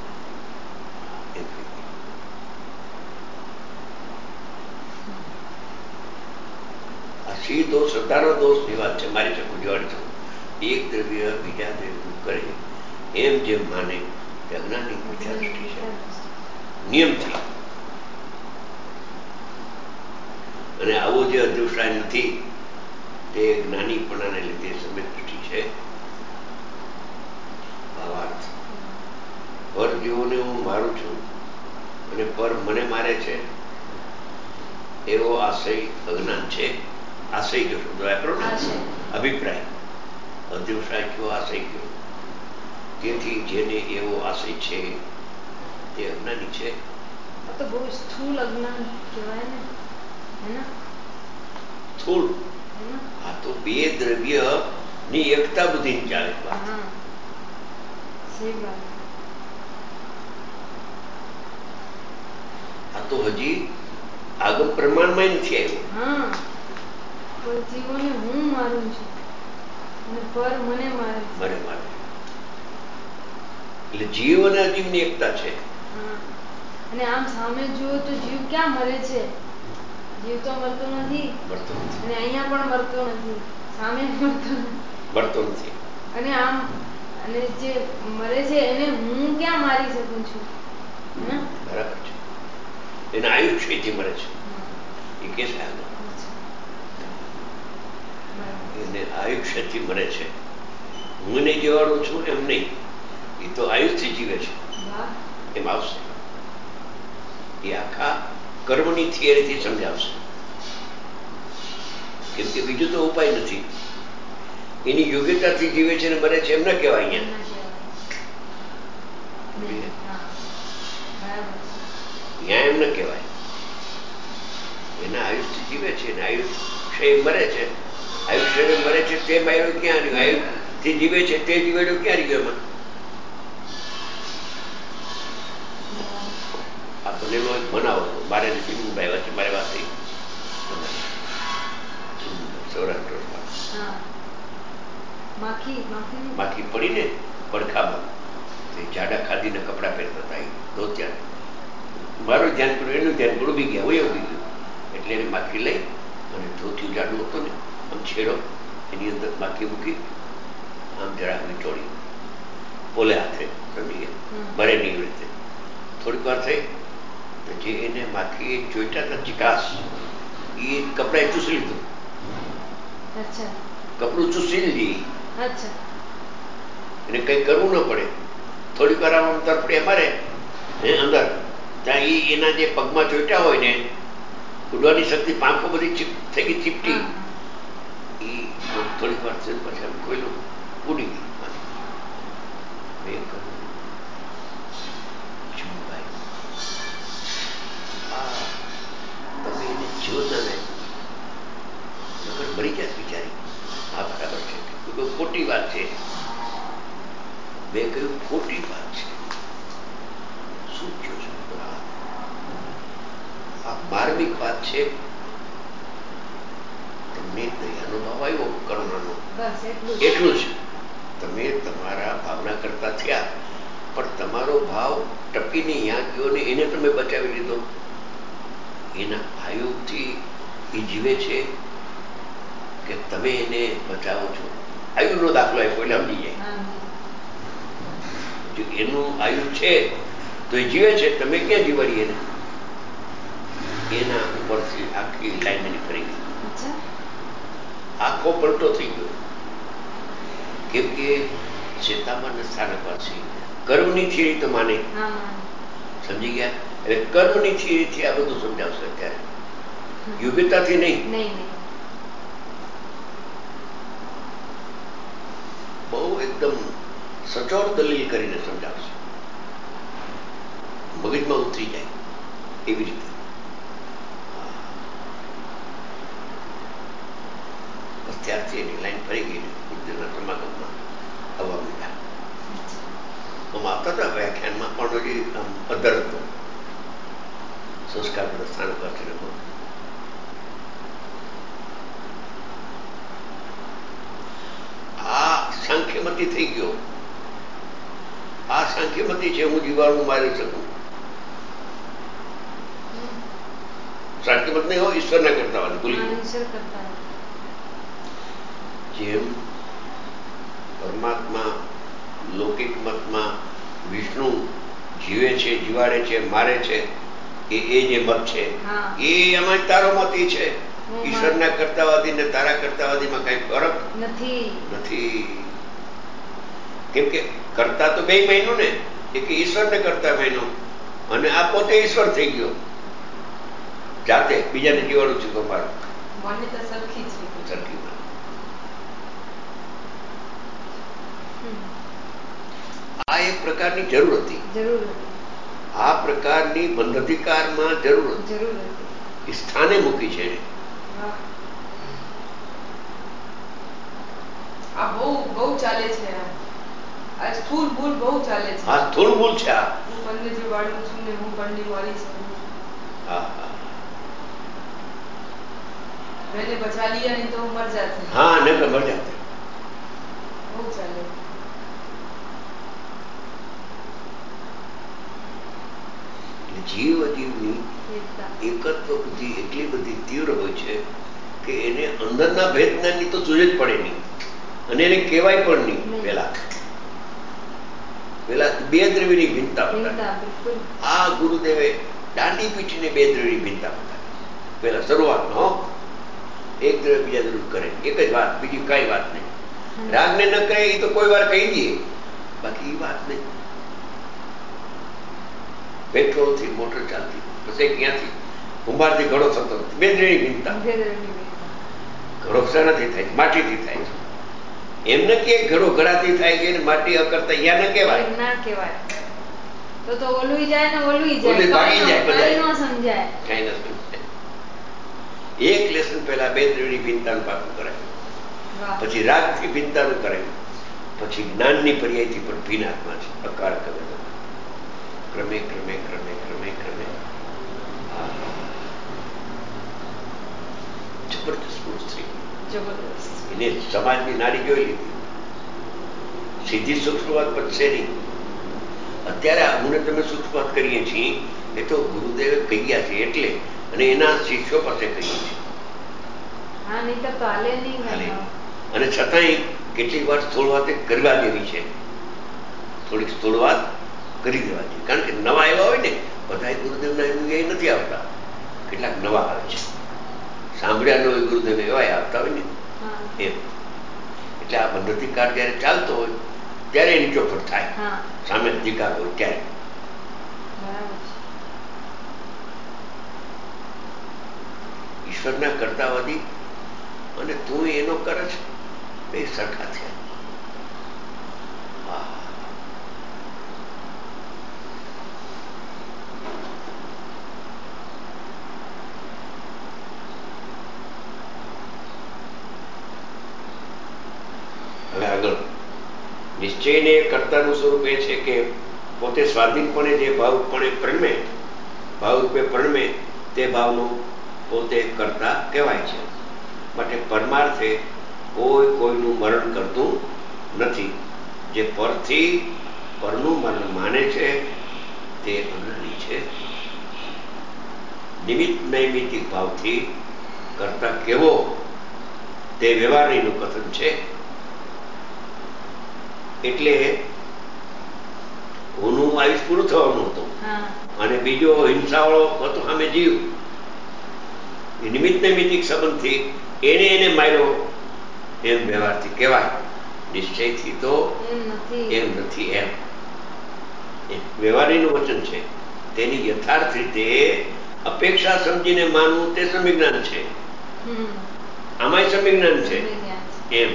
આ સીધો શ્રદ્ધાનો દોષ ની વાત છે. મારી શકું જોડી શકું, એક દ્રવ્ય બીજા દ્રવ્ય કરે એમ જેમ માને તે અજ્ઞાનની મિથ્યા દ્રષ્ટિ છે નિયમથી. અને આવો જે અધ્યવસાય નથી તે જ્ઞાનીપણાને લીધે સમ્યક દ્રષ્ટિ છે. ભાવાર્થ, પર જીવોને હું મારું છું અને પર મને મારે છે, એવો આશય અજ્ઞાન છે. આશય જો શબ્દ વાપરો ને, અભિપ્રાય. અધ્યવસાય કયો, આશય કયો. તેથી જેને એવો આશય છે તે અજ્ઞાની છે. તો બહુ સ્થૂલ અજ્ઞાન કહેવાય ને, હે ને? સ્થૂળ. આ તો બે દ્રવ્ય ની એકતા બુદ્ધિ ચાલે. આ તો હજી આગળ પ્રમાણમાં નથી આવ્યું. કોઈ જીવોને હું મારું છું અને પર મને મારે એટલે જીવ અને અજીવની એકતા છે. અને આમ સામે જુઓ તો જીવ ક્યાં મરે છે? જીવ તો મરતો નથી. અને અહીંયા પણ મરતો નથી, સામે મરતો નથી. અને આમ અને જે મરે છે એને હું ક્યાં મારી શકું છું? બરાબર છે. એના આયુષ્યથી મરે છે એ કે છે. એને આયુષ્યથી મરે છે. હું એને જીવાડું છું એમ નહીં, એ તો આયુષ્યથી જીવે છે એમ આવશે. એ આખા કર્મની થિયરીથી સમજાવશે. કેમ કે બીજું તો ઉપાય નથી. એની યોગ્યતાથી જીવે છે અને મરે છે એમ ના કહેવાય. અહીંયા એમ ન કહેવાય. એના આયુષ્ય જીવે છે અને આયુષ્ય મરે છે. આયુષ્ય મરે છે તે માર્યો ક્યાં રહ્યો? આયુષ્યથી જીવે છે તે જીવેડ્યો ક્યાં રહ્યો? એમાં આ બનેલો એક બનાવો મારે નથી ભાઈ છે મારી વાત સૌરાષ્ટ્રમાં માખી પડીને પડખામાં જાડા ખાધીને કપડાં પહેરતા હતા. ધોત્યા. મારું ધ્યાન કર્યું, એનું ધ્યાન કર્યું, ઉભી ગયા, હોય ઉભી ગયું. એટલે એને માખી લઈ અને ધોતી જાડું હતો ને આમ છેડો એની અંદર માખી મૂકી આમ જરા વીંટોળી પોલે હાથે, સમજી ગયા? મરે નહીં એવી રીતે. થોડીક વાર થઈ તો જે એને માખી જોઈતા હતા ચિકાસ એ કપડાએ ચૂસી લીધું. કપડું ચૂસી લીધી. એને કઈ કરવું ન પડે. થોડીક વાર આમ તરફડી મારે અંદર ત્યાં એના જે પગમાં ચોટ્યા હોય ને ઉડવાની શક્તિ પાંખો બધી થઈ ગઈ ચીપટી. એ થોડીક વાર પછી કોઈનું ઉડી ગઈ. મેં કહ્યું તમે એને જીવતા ને નગર મરી જાય બિચારી. હા બરાબર છે. ખોટી વાત છે. મેં કહ્યું ખોટી વાત છે. શું કહો છો? આ માર્મિક વાત છે. તમને દયાનો ભાવ આવ્યો કરુણાનો એટલું જ. તમે તમારા ભાવના કરતા થયા પણ તમારો ભાવ ટપીને ત્યાં ગયો ને એને તમે બચાવી લીધો. એના આયુથી એ જીવે છે કે તમે એને બચાવો છો? આયુનો દાખલો આપ્યો એટલે સમજી જાય. એનું આયુ છે તો એ જીવે છે. તમે ક્યાં જીવાડી એને? એના ઉપરથી આખી લાઈન એની ફરી ગઈ. આખો પલટો થઈ ગયો. કેમ કે ચેતામાં સ્થાનકવાસી કર્મની થિયરી તો માને. સમજી ગયા? એટલે કર્મની થિયરીથી આ બધું સમજાવશે અત્યારે, યોગ્યતાથી નહીં. બહુ એકદમ સચોટ દલીલ કરીને સમજાવશે. મગજમાં ઉતરી જાય એવી રીતે. ત્યારથી એની લાઈન ફરી ગઈ. બુદ્ધિના સમાગમમાં આવવા માંડ્યા. આમ આવતા હતા વ્યાખ્યાનમાં પણ હજી આમ અધર હતો. સંસ્કાર પ્રસ્થાન પરથી હતો. આ સાંખ્યમતી થઈ ગયો. આ સાંખ્યમતી છે. હું જીવાણું મારી શકું. સાંખ્યમત નહીં હોય ઈશ્વરના કરતા હોય ભૂલી. જેમ પરમાત્મા લૌકિક મતમાં વિષ્ણુ જીવે છે, જીવાડે છે, મારે છે એ જે મત છે એ એમાં તારો મત એ છે. ઈશ્વરના કરતાવાદી ને તારા કરતાવાદીમાં કઈ ફરક નથી. કેમ કે કરતા તો બે મહિનો ને, એક ઈશ્વરને કરતા મહિનો અને આ પોતે ઈશ્વર થઈ ગયો. જાતે બીજાને જીવાડું છું તો મારું માન્યતા સરખી છે. સરખી આ એક પ્રકારની જરૂર હતી. આ પ્રકારની બંધ અધિકારમાં જરૂર હતી. સ્થાને મૂકી છે. આ બહુ બહુ ચાલે છે. આ સ્થૂળ ભૂલ બહુ ચાલે છે. હા, સ્થૂળ ભૂલ છે આ. હું બંને જીવાડું છું ને હું બંને મારી છું. હા હા, मैंने बचा लिया नहीं तो मर जाते. हाँ नहीं तो मर जाते. બહુ ચાલે. જીવ અજીવની એકત્વ બુદ્ધિ એટલી બધી તીવ્ર હોય છે કે એને અંદરના ભેદ જ્ઞાનની તો સૂઝ જ પડે નહીં અને એને કહેવાય પણ નહીં. પેલા બે દ્રવ્યની ભિન્નતા બતાવી. આ ગુરુદેવે દાંડી પીઠીને બે દ્રવ્યની ભિન્નતા બતાવી. પેલા શરૂઆતમાં એક દ્રવ્ય બીજા દ્રવ્ય કરે, એક જ વાત, બીજી કઈ વાત નહીં. રાગને ન કરે એ તો કોઈ વાર કહી દઈએ, બાકી એ વાત નહીં. પેટ્રોલ થી મોટર ચાલતી, પછી ક્યાંથી કુંભારથી ઘડો થતો, બે દ્રવ્યની ભિન્નતા. ઘડો શાનાથી થાય? માટીથી થાય છે. એમ ન કે ઘડો ઘડાથી થાય છે ને માટી અકરતા અહીંયા ન કહેવાય. ના કહેવાય. તો ઓલું જાય ને ઓલું જાય, ભાગી જાય, કઈ ન સમજાય. કઈ ન સમજાય. એક લેસન પહેલા બે દ્રવ્યની ભિન્નતાનું પાકું કરાય, પછી રાગથી ભિન્નતાનું કરાય, પછી જ્ઞાનની પર્યાયથી પણ ભિન્ન આત્મા છે. અકાર કરે ક્રમે ક્રમે ક્રમે ક્રમે ક્રમે જબરદસ્ત પુરુષ થઈ એને સમાજની નારી જોઈ લીધી. સીધી સૂક્ષ્મવાદ પચશે નહીં. અત્યારે હું તમે સૂક્ષ્મવાદ કરીએ છીએ એ તો ગુરુદેવે કહ્યા છે એટલે, અને એના શિષ્યો પાસે કહીએ છીએ. અને છતાંય કેટલીક વાર સ્થૂળ વાત કરવા જેવી છે. થોડીક સ્થૂળ વાત કરી દેવા જોઈએ, કારણ કે નવા એવા હોય ને બધા ગુરુદેવના એ નથી આવતા, કેટલાક નવા આવે છે. સાંભળ્યા ન હોય ગુરુદેવ એવા આવતા હોય ને એમ. એટલે આ બંધ અધિકાર જયારે ચાલતો હોય ત્યારે એની ચોખવટ થાય. સામે અધિકાર હોય ત્યારે. ઈશ્વરના કરતાવાદી અને તું એનો કરે છે બે સરખા છે. હવે આગળ નિશ્ચયને કર્તાનું સ્વરૂપ એ છે કે પોતે સ્વાધીનપણે જે ભાવપણે પ્રણમે, ભાવરૂપે પ્રણમે તે ભાવનું પોતે કરતા કહેવાય છે. માટે પરમાર્થે કોઈ કોઈનું મરણ કરતું નથી. જે પરથી પરનું મરણ માને છે તે અજ્ઞાની છે. નિમિત્ત નૈમિતિક ભાવથી કરતા કેવો તે વ્યવહારીનું કથન છે. એટલે હુંનું આયુષ પૂરું થવાનું હતું અને બીજો હિંસાવાળો હતો સામે જીવ. નિમિત્ત નૈમિતિક સંબંધથી એને માર્યો એમ વ્યવહારથી કહેવાય. નિશ્ચયથી તો એમ નથી. એમ વ્યવહારીનું વચન છે. તેની યથાર્થ રીતે અપેક્ષા સમજીને માનવું તે સમિજ્ઞાન છે. આમાંય સમિજ્ઞાન છે એમ.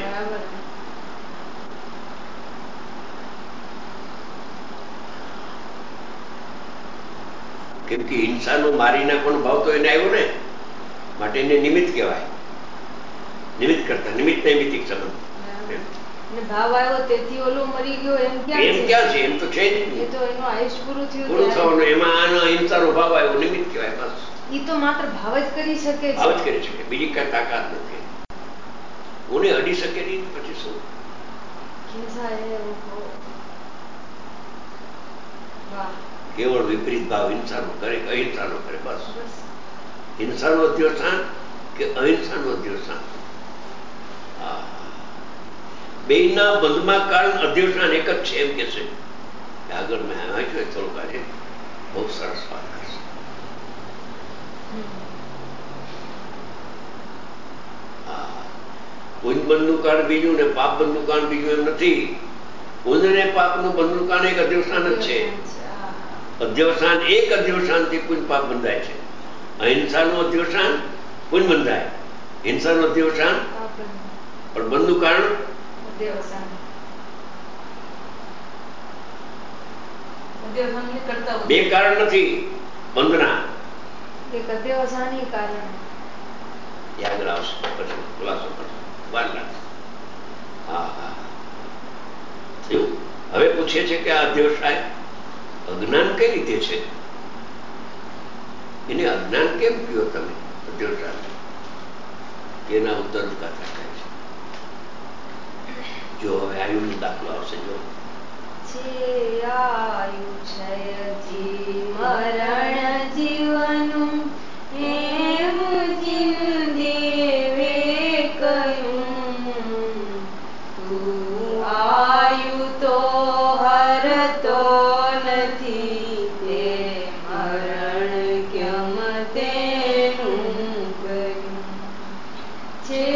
કેમ કે હિંસાનો મારી નાખવાનો ભાવ તો એને આવ્યો ને, માટે એને નિમિત્ત કહેવાય. નિમિત્ત કરતા નિમિત્ત નૈમિતિક સંબંધ. ભાવ આવ્યો તેથી ઓલો મરી ગયો એમ ક્યાં છે? એમ તો છે જ નહીં. એ તો એનું આયુષ પૂરું થયું. પૂરું થવાનું એમાં આનો હિંસાનો ભાવ આવ્યો, નિમિત્ત કહેવાય. બસ એ તો માત્ર ભાવ જ કરી શકે. ભાવ જ કરી શકે, બીજી કઈ તાકાત નથી. કોને અડી શકે નહીં. પછી શું? કેવળ વિપરીત ભાવ હિંસાનો કરે કે અહિંસાનો કરે. બસ હિંસાનો અધ્યવસાન કે અહિંસાનું અધ્યવસાન. બેયના બંધમાં કારણ અધ્યવસાન એક જ છે એમ કે છે. આગળ મેં વાંચ્યું થોડુંક આજે બહુ સરસ વાત કરશે. પુણ્ય બંધનું કારણ બીજું ને પાપ બંધનું કારણ બીજું એમ નથી. પુણ્ય ને પાપનું બંધનું કારણ એક અધ્યવસાન જ છે. અધ્યવસાન એક અધ્યવસાનથી પુણ્ય પાપ બંધાય છે. અહિંસાનું અધ્યવસાન પુણ્ય બંધાય, હિંસાનું અધ્યવસાન પણ બંધનું કારણ બે કારણ નથી બંધના, એક અધ્યવસાની કારણ યાદ આવશે પછી ખુલાસો કરશે, વાર લાગશે. હા હા થયું. હવે પૂછે છે કે આ અધ્યવસાય અજ્ઞાન કઈ રીતે છે? એને અજ્ઞાન કેમ કયો તમે અધ્યવસાય? એના ઉત્તર કથા થાય છે. જો હવે આયુનો દાખલો આવશે. જો આયુષયથી મરણ જીવનું એમ જીનદેવે કહ્યું, તું આયુ તો હરતો નથી, તે મરણ કેમ તેનું કહ્યું. છે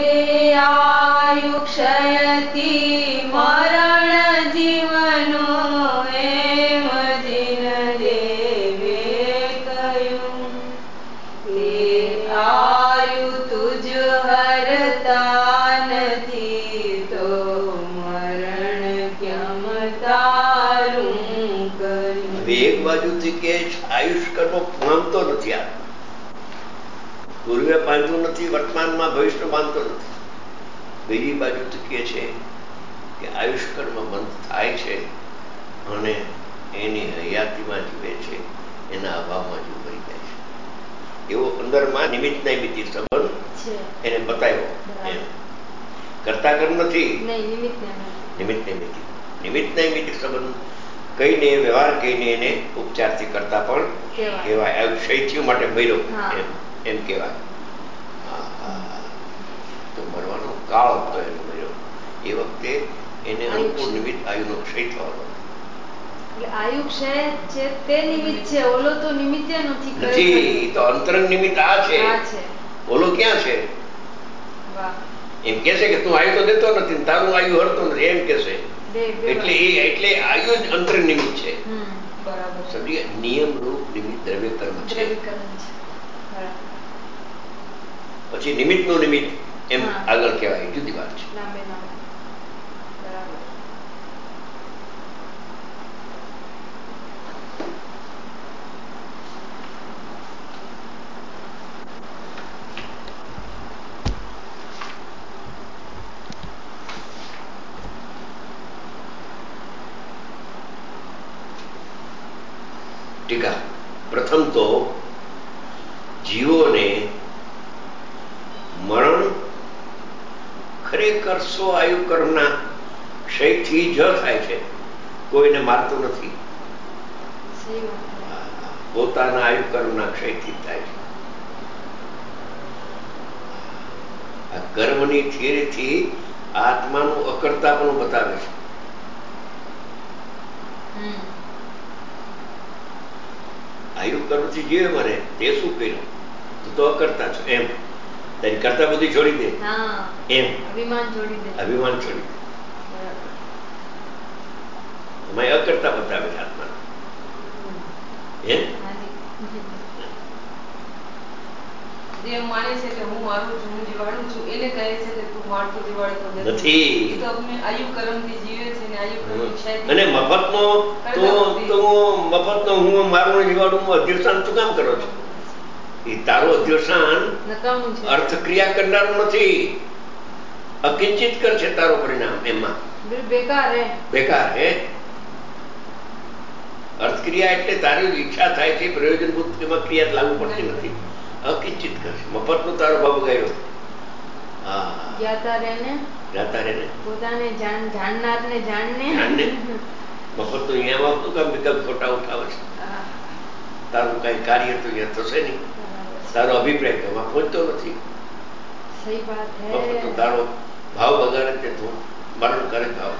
આયુક્ષયથી મરણ જીવનો એમ જીનદેવે કહ્યું, તે આયુ તુજ હરતા નથી, તો મરણ કેમ તારું કર્યું. હવે એક બાજુથી કે આયુષ કર્મ પામતો નથી, આ પૂર્વે બાંધતું નથી, વર્તમાનમાં ભવિષ્ય બાંધતો નથી. બીજી બાજુથી કે છે કે આયુષ કર્મ બંધ થાય છે અને એની હયાતીમાં જીવે છે, એના અભાવમાં જીવ મરી જાય છે. એવો અંદરમાં નિમિત્ત નૈમિત્તિક સંબંધ એને બતાવ્યો. એમ કરતા કર્મ નથી, નિમિત્ત નૈમિત્તિક. નિમિત્ત નૈમિત્તિક સંબંધ કહીને, વ્યવહાર કહીને એને ઉપચારથી કરતા પણ કહેવાય. આયુષ્ય માટે મર્યો એમ કહેવાય. તો મરવાનો કાળ હતો એનો મર્યો એ વખતે એને અનુકૂળ નિમિત્ત આયુનો ક્ષય થવાનો. આયુક્ષય છે તે નિમિત્ત છે, ઓલો તો નિમિત્ત નથી. તો અંતરંગ નિમિત્ત આ છે, ઓલો ક્યાં છે? એમ કે છે કે તું આયુ તો દેતો નથી, તારું આયુ હરતો નથી, એમ કે છે. એટલે આયુ જ અંતરંગ નિમિત્ત છે. સમજીએ? નિયમ રૂપ નિમિત્ત દ્રવ્ય કર્મ છે. પછી નિમિત્તનું નિમિત્ત એમ આગળ કહેવાય, જુદી વાત છે. ટીકા. પ્રથમ તો જીવોને મરણ ખરેખર સ્વ આયુ કર્મના ક્ષયથી જ થાય છે, કોઈને મારતું નથી. પોતાના આયુ કર્મના ક્ષયથી થાય છે. આ કર્મની થિયરીથી આત્માનું અકર્તાપણું બતાવે છે. આયુ કર્મથી જીવે મરે, તે શું કર્યું? તું તો અકર્તા છો એમ. તારી કરતા બધી છોડી દે એમ, અભિમાન છોડી દે. એમાં અકર્તા બતાવે છે આત્મા. જે માને છે કે હું મારું છું, હું જીવાડું છું, એને કહે છે કે તું મારતો જીવાડતો નથી. તો આપણે આયુ કર્મથી જીવે છે ને આયુ કર્મ ક્ષયથી. અને મફતનો હું મારું જીવાડું અધ્યવસાન શું કામ કરો છો? એ તારું અધ્યવસાન અર્થક્રિયા કરનારું નથી, અકિંચિત કર છે તારું પરિણામ. એમાં બેકાર હે. અર્થક્રિયા એટલે તારી ઈચ્છા થાય છે, પ્રયોજનભૂત એમાં ક્રિયા લાગુ પડતી નથી. અકિંચિત કરશે. મફતનો તારો ભાવ ગયો. જાતા રહેને પોતાને જાણનારને જાણને. મફત તો અહીંયા આવતું કામ વિકલ્પ ખોટા ઉઠાવે છે. તારું કઈ કાર્ય તો અહીંયા થશે નહીં. તારો અભિપ્રાય એમાં પહોંચતો નથી. મફત તો તારો ભાવ બગાડે તે તું મરણ કરે ભાવ.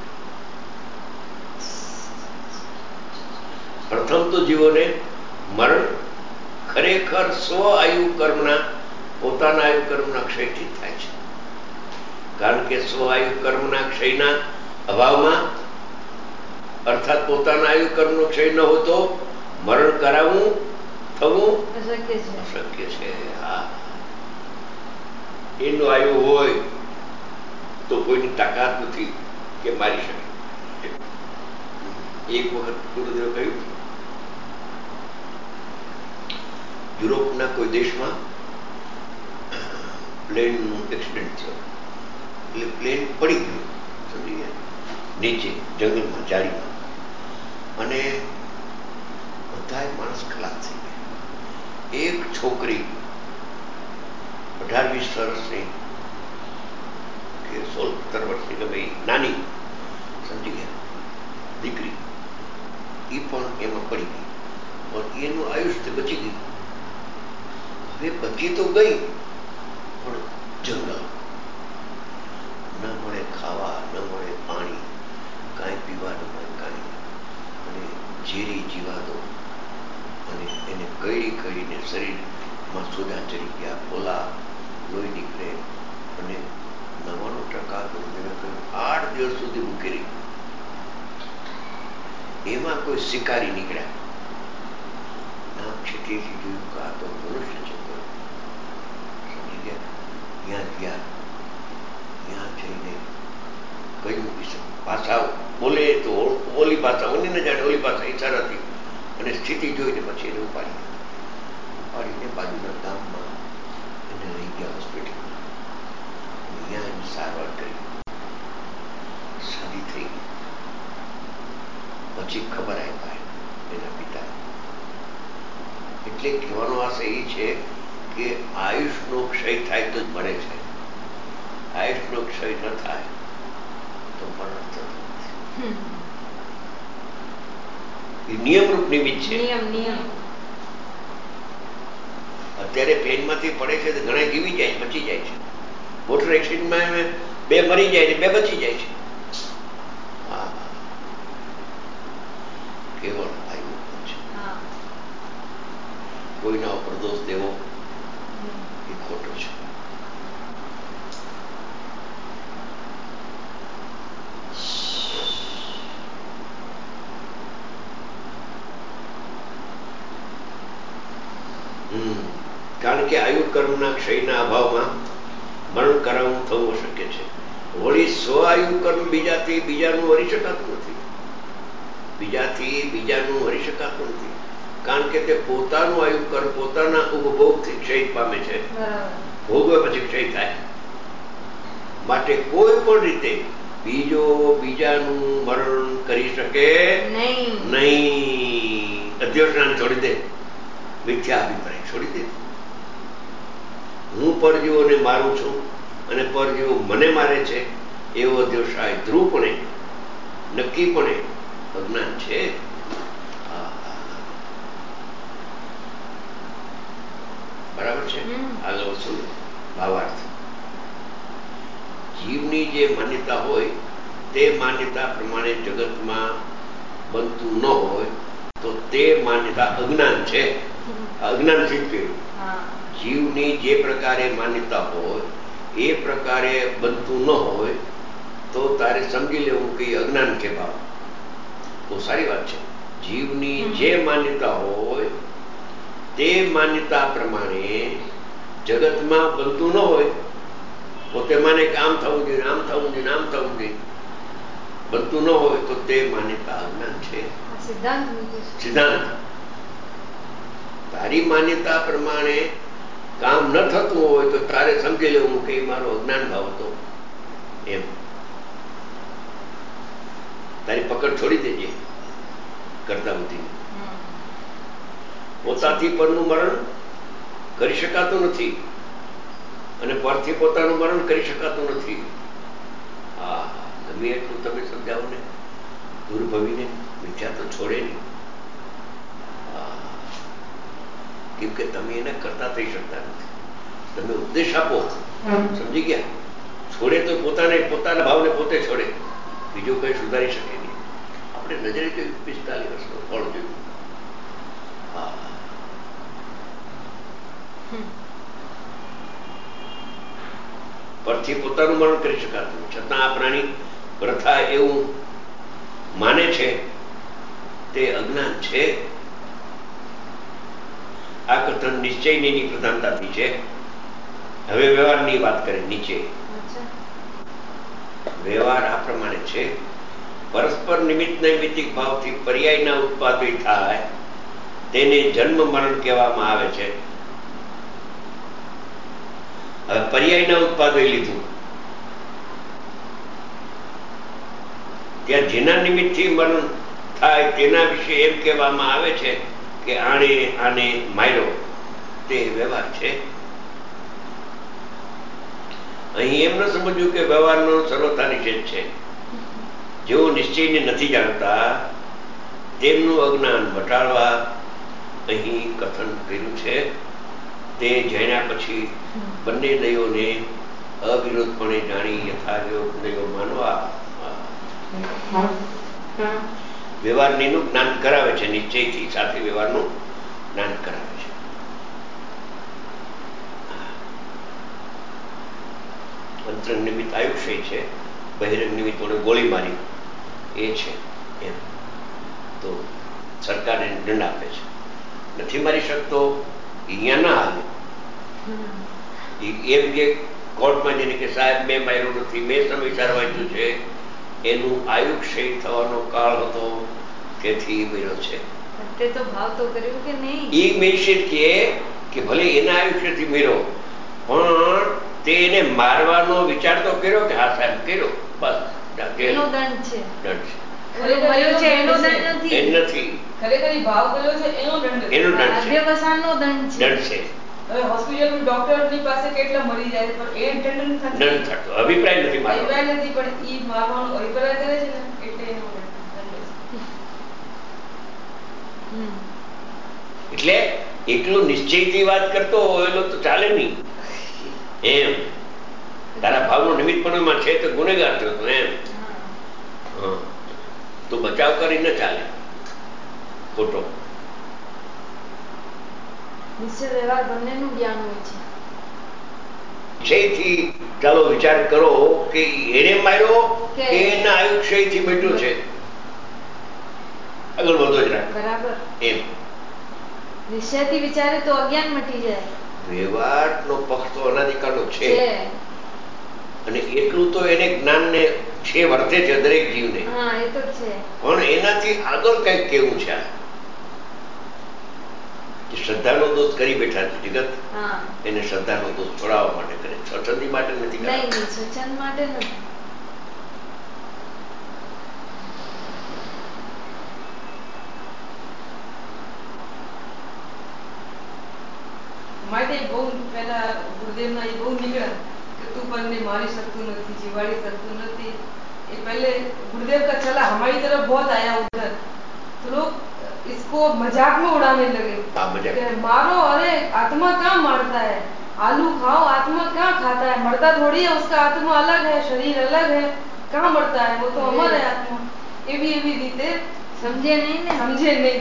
પ્રથમ તો જીવોને મરણ ખરેખર સ્વ આયુ કર્મના, પોતાના આયુ કર્મના ક્ષયથી થાય છે. કારણ કે સ્વ આયુ કર્મના ક્ષયના અભાવમાં, અર્થાત પોતાના આયુ કર્મનો ક્ષય ન હોતો મરણ કરાવવું થવું અશક્ય છે. અશક્ય છે. હા, એનું આયુ હોય તો કોઈની તાકાત નથી કે મારી શકે. એક વખત ગુરુદેવે કહ્યું, યુરોપના કોઈ દેશમાં પ્લેનનું એક્સિડન્ટ થયો, એટલે પ્લેન પડી ગયું, સમજી ગયા, નીચે જંગલમાં, જાળીમાં, અને બધા માણસ ખલાસ થઈ ગયા. એક છોકરી 18-20 વર્ષની કે 16-17 વર્ષની, ગમે નાની, સમજી ગયા, દીકરી, એ પણ એમાં પડી ગઈ, પણ એનું આયુષ્ય બચી ગયું. હવે બચી તો ગઈ, પણ જંગલ, ન મળે ખાવા, ન મળે પાણી, કાંઈ પીવા ન મળે, કાંઈ, અને ઝેરી જીવાતો, અને એને કઈને શરીરમાં સોજા ચડી ગયા, ફોલા, લોહી નીકળે, અને 99% ગુરુદેવે કહ્યું 8 દિવસ સુધી મૂકી રહી. એમાં કોઈ શિકારી નીકળ્યા, નામ છેટેથી જોયું કે આ તો મનુષ્ય છે, સમજી ગયા. ત્યાં ગયા, ત્યાં જઈને કહ્યું, ભાષા બોલે તો ઓલી ભાષા, ઓલી ન જાણે ઓલી ભાષા, ઈશારાથી, અને સ્થિતિ જોઈને પછી એને ઉપાડીને બાજુના ગામમાં એને લઈ ગયા હોસ્પિટલમાં. ત્યાં એની સારવાર કરી, સાદી થઈ. પછી ખબર આવી ભાઈ એના પિતા. એટલે કહેવાનો આશય એ છે કે આયુષનો ક્ષય થાય તો જ મરે છે, આયુષનો ક્ષય ન થાય તો મરણ થતું નથી. એ નિયમરૂપ નિમિત્ત છે. અત્યારે પ્લેનમાંથી પડે છે તો ઘણા જીવી જાય, બચી જાય છે. મોટર એક્સિડન્ટમાં 2 મરી જાય ને 2 બચી જાય છે. હા, કેવળ આયુ છે. કોઈના ઉપર દોષ દેવો એ ખોટો છે. કારણ કે આયુ કર્મના ક્ષયના અભાવમાં મરણ કરાવવું થવું અશક્ય છે. વળી સ્વઆયુ કર્મ બીજાથી બીજાનું હરી શકાતું નથી, બીજાથી બીજાનું હરી શકાતું નથી, કારણ કે તે પોતાનું આયુ કર્મ પોતાના ઉપભોગથી ક્ષય પામે છે. ભોગવે પછી ક્ષય થાય. માટે કોઈ પણ રીતે બીજો બીજાનું મરણ કરી શકે નહીં. અધ્યક્ષાને છોડી દે, મિથ્યા અભિપ્રાય છોડી દે. હું પરજીવોને મારું છું અને પરજીવો મને મારે છે, એવો અધ્યવસાય ધ્રુવપણે, નક્કીપણે અજ્ઞાન છે. બરાબર છે. આગળ શું ભાવાર્થ? જીવની જે માન્યતા હોય તે માન્યતા પ્રમાણે જગતમાં બનતું ન હોય તો તે માન્યતા અજ્ઞાન છે. અજ્ઞાન સિદ્ધ કર્યું. જીવની જે પ્રકારે માન્યતા હોય એ પ્રકારે બનતું ન હોય તો તારે સમજી લેવું કે અજ્ઞાન કે ભાવ. તો સારી વાત છે. જીવની જે માન્યતા હોય તે માન્યતા પ્રમાણે જગતમાં બનતું ન હોય, પોતે માને કે આમ થવું જોઈએ, આમ થવું જોઈએ, આમ થવું જોઈએ, બનતું ન હોય તો તે માન્યતા અજ્ઞાન છે. સિદ્ધાંત. તારી માન્યતા પ્રમાણે કામ ન થતું હોય તો તારે સમજી લેવું કે મારો અજ્ઞાન ભાવ હતો એમ. તારી પકડ છોડી દેજે કરતા બુદ્ધિની. પોતાથી પરનું મરણ કરી શકાતું નથી અને પરથી પોતાનું મરણ કરી શકાતું નથી. હા, ગમે એટલું તમે સમજાવો ને, દુર્ભવીને મિથ્યા તો છોડે નહીં. કેમ કે તમે એને કરતા થઈ શકતા નથી. તમે ઉપદેશ આપો, સમજી ગયા, છોડે તો પોતાના ભાવને પોતે છોડે, બીજું કઈ સુધારી શકે નહીં. આપણે નજરે જોયું 45 વર્ષનો ફળ જોયું. પરથી પોતાનું મરણ કરી શકાતું, છતાં આ પ્રાણી પ્રથા એવું માને છે તે અજ્ઞાન છે. આ કથન નિશ્ચયની પ્રધાનતાથી છે. હવે વ્યવહારની વાત કરે નીચે. વ્યવહાર આ પ્રમાણે છે. પરસ્પર નિમિત્ત નૈમિતિક ભાવથી પર્યાયના ઉત્પાદિત થાય તેને જન્મ મરણ કહેવામાં આવે છે. હવે પર્યાયના ઉત્પાદે લીધું, ત્યાં જેના નિમિત્તથી મરણ થાય તેના વિશે એમ કહેવામાં આવે છે કે આણે આને માર્યો, તે વ્યવહાર છે. અહીં એમ ન સમજવું કે વ્યવહારનો સર્વથા નિષેધ છે. જેઓ નિશ્ચયને નથી જાણતા તેમનું અજ્ઞાન મટાડવા અહીં કથન કર્યું છે. તે જાણ્યા પછી બંને દયોને અવિરોધપણે જાણી યથાયોગ માનવા વ્યવહારનું જ્ઞાન કરાવે છે. નિશ્ચયથી સાથે વ્યવહારનું જ્ઞાન કરાવે છે. અંતરંગ નિમિત્ત આયુષ્ય છે, બહિરંગ નિમિત્તોને ગોળી મારી એ છે. એમ તો સરકારને દંડ આપે છે. નથી મારી શકતો અહીંયા ના આવે એમ કે કોર્ટમાં જઈને કે સાહેબ મેં માર્યો નથી, મેં સમયસર વાંચ્યું છે, એનું આયુષ્ય થવાનો કાળ હતો તેથી મર્યો છે. તે તો ભાવ તો કર્યું કે નહીં. એ મેશિર કે ભલે એના આયુષ્યથી મર્યો પણ તેને મારવાનો વિચાર તો કર્યો કે હા સાહેબ કર્યો, બસ એનો દંડ છે. દંડ છે. એનો દંડ નથી. નથી. ખરેખર ભાવ કર્યો છે એનો દંડ છે. એનો દંડ છે. અધ્યવસાનનો દંડ છે. દંડ છે. હવે હોસ્પિટલમાં ડોક્ટરની પાસે કેટલા મરી જાય પણ એ દંડ નથી. દંડ થતો અભિપ્રાય નથી મારવાનો. અભિપ્રાય નથી પણ ઈ મારવાનો અભિપ્રાય કરે છે ને એટલે એનો દંડ છે. એટલે એકલો નિશ્ચયથી વાત કરતો હોય તો ચાલે નહીં. એમ તારા ભાવનો નિમિત્તપણમાં છે તો ગુનેગાર થયો તો એમ તો બચાવ કરી ન ચાલે ખોટો. નિશ્ચય વ્યવહાર બંનેનું જ્ઞાન હોય છે. નિશ્ચયથી ચાલો વિચાર કરો કે એને માર્યો કે એના આયુષ્યથી બેઠો છે. આગળ વધો જ રાખ. બરાબર. એમ નિશ્ચયથી વિચારે તો અજ્ઞાન મટી જાય. વ્યવહારનો પક્ષ તો અનાદિકાળનો છે અને એટલું તો એને જ્ઞાનને છે વર્તે છે દરેક જીવને. હા એ તો છે. પણ એનાથી આગળ કંઈક કેવું છે. શ્રદ્ધાનો દોષ કરી બેઠા છે જગત. એને શ્રદ્ધાનો દોષ છોડાવવા માટે કરે, સ્વચ્છંદી માટે નથી. નહીં સ્વચ્છંદ માટે નથી. માટે બહુ પહેલા ગુરુદેવના એ બહુ નીકળ્યા કે તું બંને મારી શકતું નથી, જીવાડી શકતું નથી. ये पहले गुरुदेव का चला हमारी तरफ बहुत आया उधर, तो लोग इसको मजाक में उड़ाने लगे कि मारो, अरे आत्मा कहाँ मारता है, आलू खाओ आत्मा कहाँ खाता है, मरता थोड़ी है, उसका आत्मा अलग है, शरीर अलग है, कहाँ मरता है, वो तो अमर है आत्मा. એવી રીતે સમજે નહીં ને. સમજે નહીં.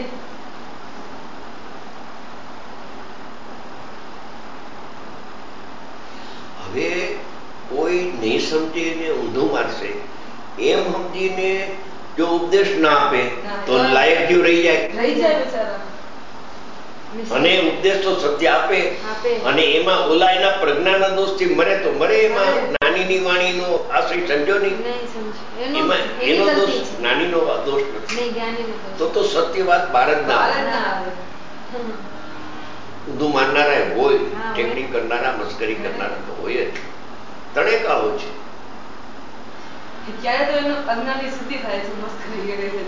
હવે કોઈ નહીં સમજે ને ઊંધું મારશે એમ સમજીને જો ઉપદેશ ના આપે તો લાયક જીવ રહી જાય બિચારા. અને ઉપદેશ તો સત્ય આપે અને એમાં ઓલા એના પ્રજ્ઞાના દોષથી મરે તો મરે. એમાં નાનીની વાણીનો આશ્રય સમજો નહીં. એમાં એનો દોષ નાનીનો દોષ નથી. તો સત્ય વાત બહાર જ ના આવે. ઊંધું માનનારા હોય, ટેકનિક કરનારા, મસ્કરી કરનારા તો હોય જ. તણેકા હોય છે. ક્યારે તો એનો અજ્ઞાનની સ્થિતિ થાય છે, મસ્કરી કરે છે.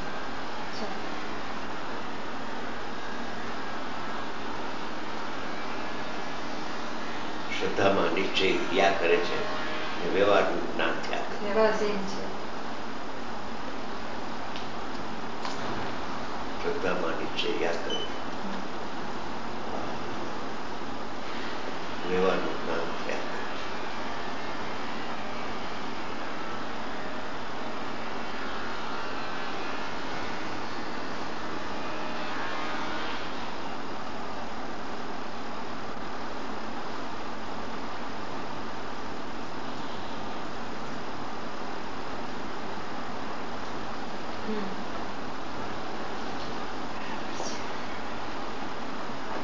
શ્રદ્ધામાં નિશ્ચય યા કરે છે, વ્યવહારનું જ્ઞાન થયા કરે. બસ એમ છે. શ્રદ્ધામાં નિશ્ચય યા કરે, વ્યવહારનું જ્ઞાન થયા કરે.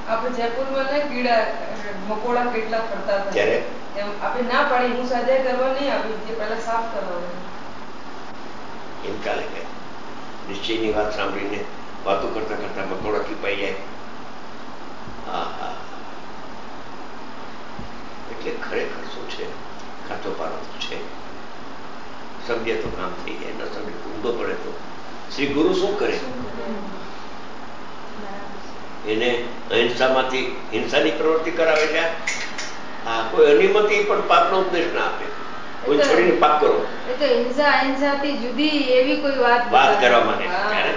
આપણે જયપુરમાં ને કીડા મકોડા કેટલા ફરતા હતા ત્યારે એમ આપણે ના પાડી હું સ્વાધ્યાય કરવા નહીં આવી જે પહેલા સાફ કરવા એમ ચાલે કે નિશ્ચયની વાત સાંભળીને વાતો કરતા કરતા મકોડા છુપાઈ જાય. હા હા, એટલે ખરેખર શું છે, કાચો પારો છે. સમજે તો કામ થઈ જાય, ન સમજે તો ઊંધો પડે તો શ્રી ગુરુ શું કરે? એને અહિંસામાંથી હિંસાની પ્રવૃત્તિ કરાવે છે. હા, કોઈ અનિમતિ પણ પાપનો ઉપદેશ ના આપે. કોઈ છોડીને પાપ કરો એ તો હિંસા અહિંસાથી જુદી એવી કોઈ વાત કરવા માંગે છે. ત્યારે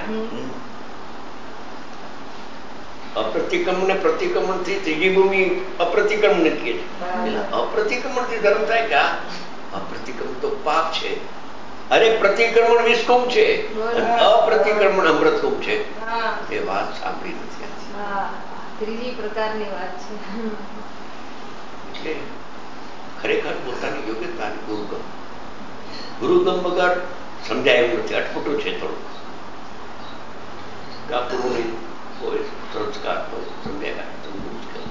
અપ્રતિક્રમણ ને પ્રતિક્રમણ થી ત્રીજી ભૂમિ અપ્રતિક્રમણ કહે છે. અપ્રતિક્રમણ થી ધર્મ થાય કે અપ્રતિક્રમણ તો પાપ છે. અરે પ્રતિક્રમણ વિષકુમ છે, અપ્રતિક્રમણ અમૃતકુમ છે. એ વાત સાંભળી નથી. ત્રીજી પ્રકારની વાત છે. એટલે ખરેખર પોતાની યોગ્યતા ગુરુગમ વગર સમજાય એવું નથી. અટપટું છે થોડું. કાપુરુની કોઈ સંસ્કાર તો સમજાય મુશ્કેલ.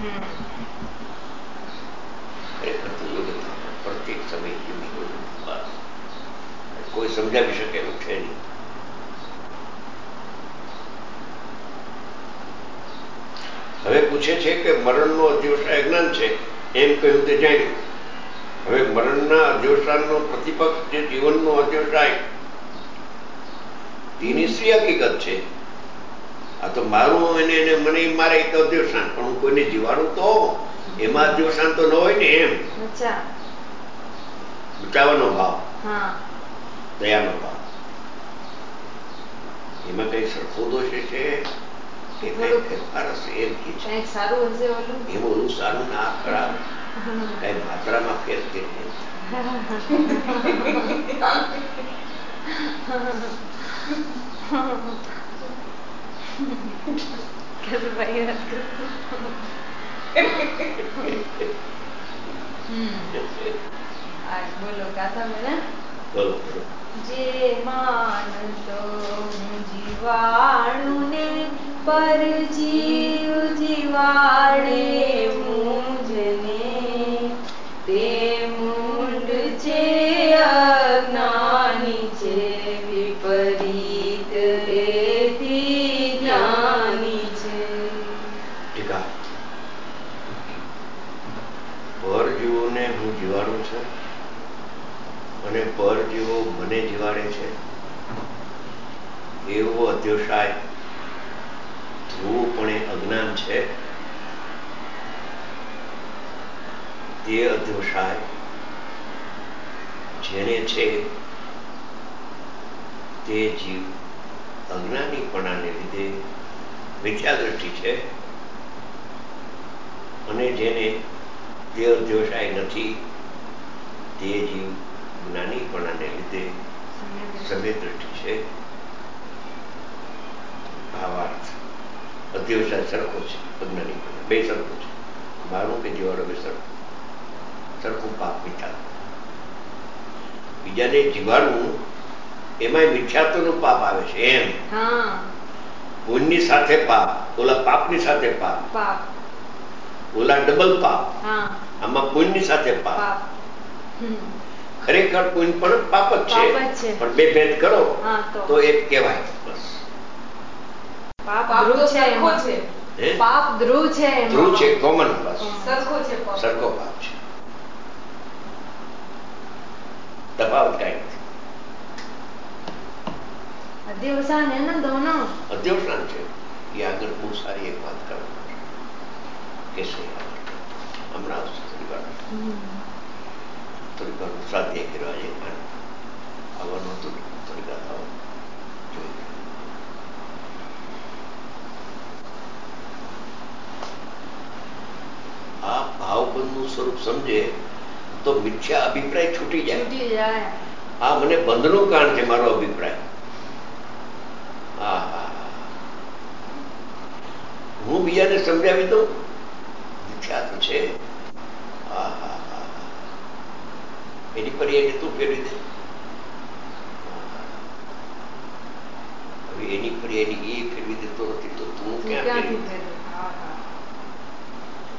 ખરેખર તો યોગ્યતા પ્રત્યેક સમય બસ કોઈ સમજાવી શકે એવું છે નહીં. હવે પૂછે છે કે મરણનો અધ્યવસાય જ્ઞાન છે એમ કહ્યું તે જાણ્યું. હવે મરણના અધ્યવસાયનો પ્રતિપક્ષ જે જીવનનો અધ્યવસાય તેની શ્રી હકીકત છે. આ તો મારું એને મને મારે એક અધ્યવસાન, પણ હું કોઈને જીવાડું તો એમાં અધ્યવસાન તો ન હોય ને. એમ બચાવવાનો ભાવ, દયાનો ભાવ, એમાં કઈ સરખો દોષ છે કે કઈ ફેરફાર હશે એમ કે છે. એમ ઓલું સારું ના ખરાબ કઈ માત્રામાં ફેર કે બોલો ગાથા મેળા. બોલો. જે માનતો જીવાણું ને પર જીવ જીવાડે મુજને તે મુંડ છે અજ્ઞાની છે વિપરીત એથી જ્ઞાની છે. ટીકા. પર જીવોને હું જીવાડું છું અને પર જીવો મને જીવાડે છે એવો અધ્યવસાય ધ્રુવપણે અજ્ઞાન છે. તે અધ્યવસાય જેને છે તે જીવ અજ્ઞાનીપણાને લીધે મિથ્યા દ્રષ્ટિ છે, અને જેને તે અધ્યવસાય નથી તે જીવ જ્ઞાનીપણાને લીધે સભ્ય દ્રષ્ટિ છે. ભાવાર્થ અધ્યવસાય સરખો છે, અજ્ઞાનીપણા બે સરખું છે. મારું કે જીવાડો બે સરખું પાપ મિથ્યા. બીજાને જીવાડવું એમાં મિથ્યાત્વનું પાપ આવે છે. એમ પુણ્યની સાથે પાપ, ઓલા પાપની સાથે પાપ, ઓલા ડબલ પાપ, આમાં પુણ્યની સાથે પાપ. ખરેખર પુણ્ય પણ પાપ જ છે, પણ બે ભેદ કરો તો એક કહેવાય. બસ પાપ ધ્રુવ છે, ધ્રુવ છે, કોમન. બસ સરખો પાપ છે, તફાવત કઈ નથી. અધ્યવસાન હે ને દોનો. અધ્યવસાન છે. એ આગળ બહુ સારી એક વાત કરો કે હમણાં આવશે થોડી વાર સ્વાધ્યાય કરવા જઈએ. આવવાનું હતું થોડી વાર જોઈ. આ ભાવબંધનું સ્વરૂપ સમજે તો મિથ્યા અભિપ્રાય છૂટી જાય. આ મને બંધનું કારણ છે મારો અભિપ્રાય. હું બીજાને સમજાવી દઉં મિથ્યા તો છે. એની પર એને તું ફેરવી દે. હવે એની પર એની એ ફેરવી દેતો નથી તો તું ક્યાં ફેરવી?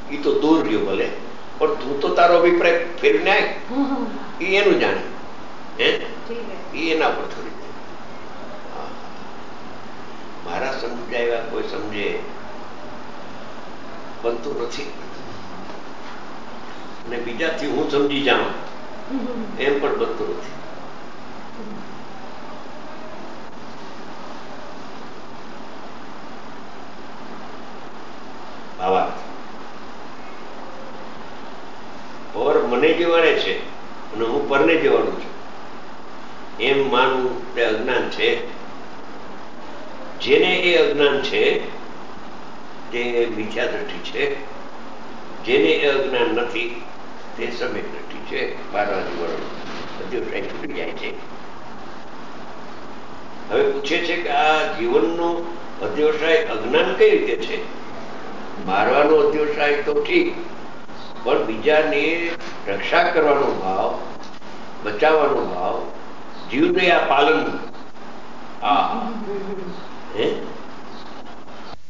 એ તો દૂર રહ્યો ભલે, પણ તું તો તારો અભિપ્રાય ફેરવીને આય, એ એનું જાણે, હે એ એના પર છોડી દે. મારા સમજાવ્યા કોઈ સમજે બનતું નથી, અને બીજાથી હું સમજી જાઉં એમ પણ બનતું નથી. આવા ઓર મને જેવાડે છે અને હું પરને જેવાડું છું એમ માનવું તે અજ્ઞાન છે. જેને એ અજ્ઞાન છે તે મિથ્યા દ્રષ્ટિ છે, જેને એ અજ્ઞાન નથી તે સમ્યક દ્રષ્ટિ છે. બારવાજી વળો અધ્યવસાય છૂટી જાય છે. હવે પૂછે છે કે આ જીવનનો અધ્યવસાય અજ્ઞાન કઈ રીતે છે? મારવાનો અધ્યવસાય તો ઠીક, પણ બીજાને રક્ષા કરવાનો ભાવ, બચાવવાનો ભાવ, જીવદયા પાલન, આ હે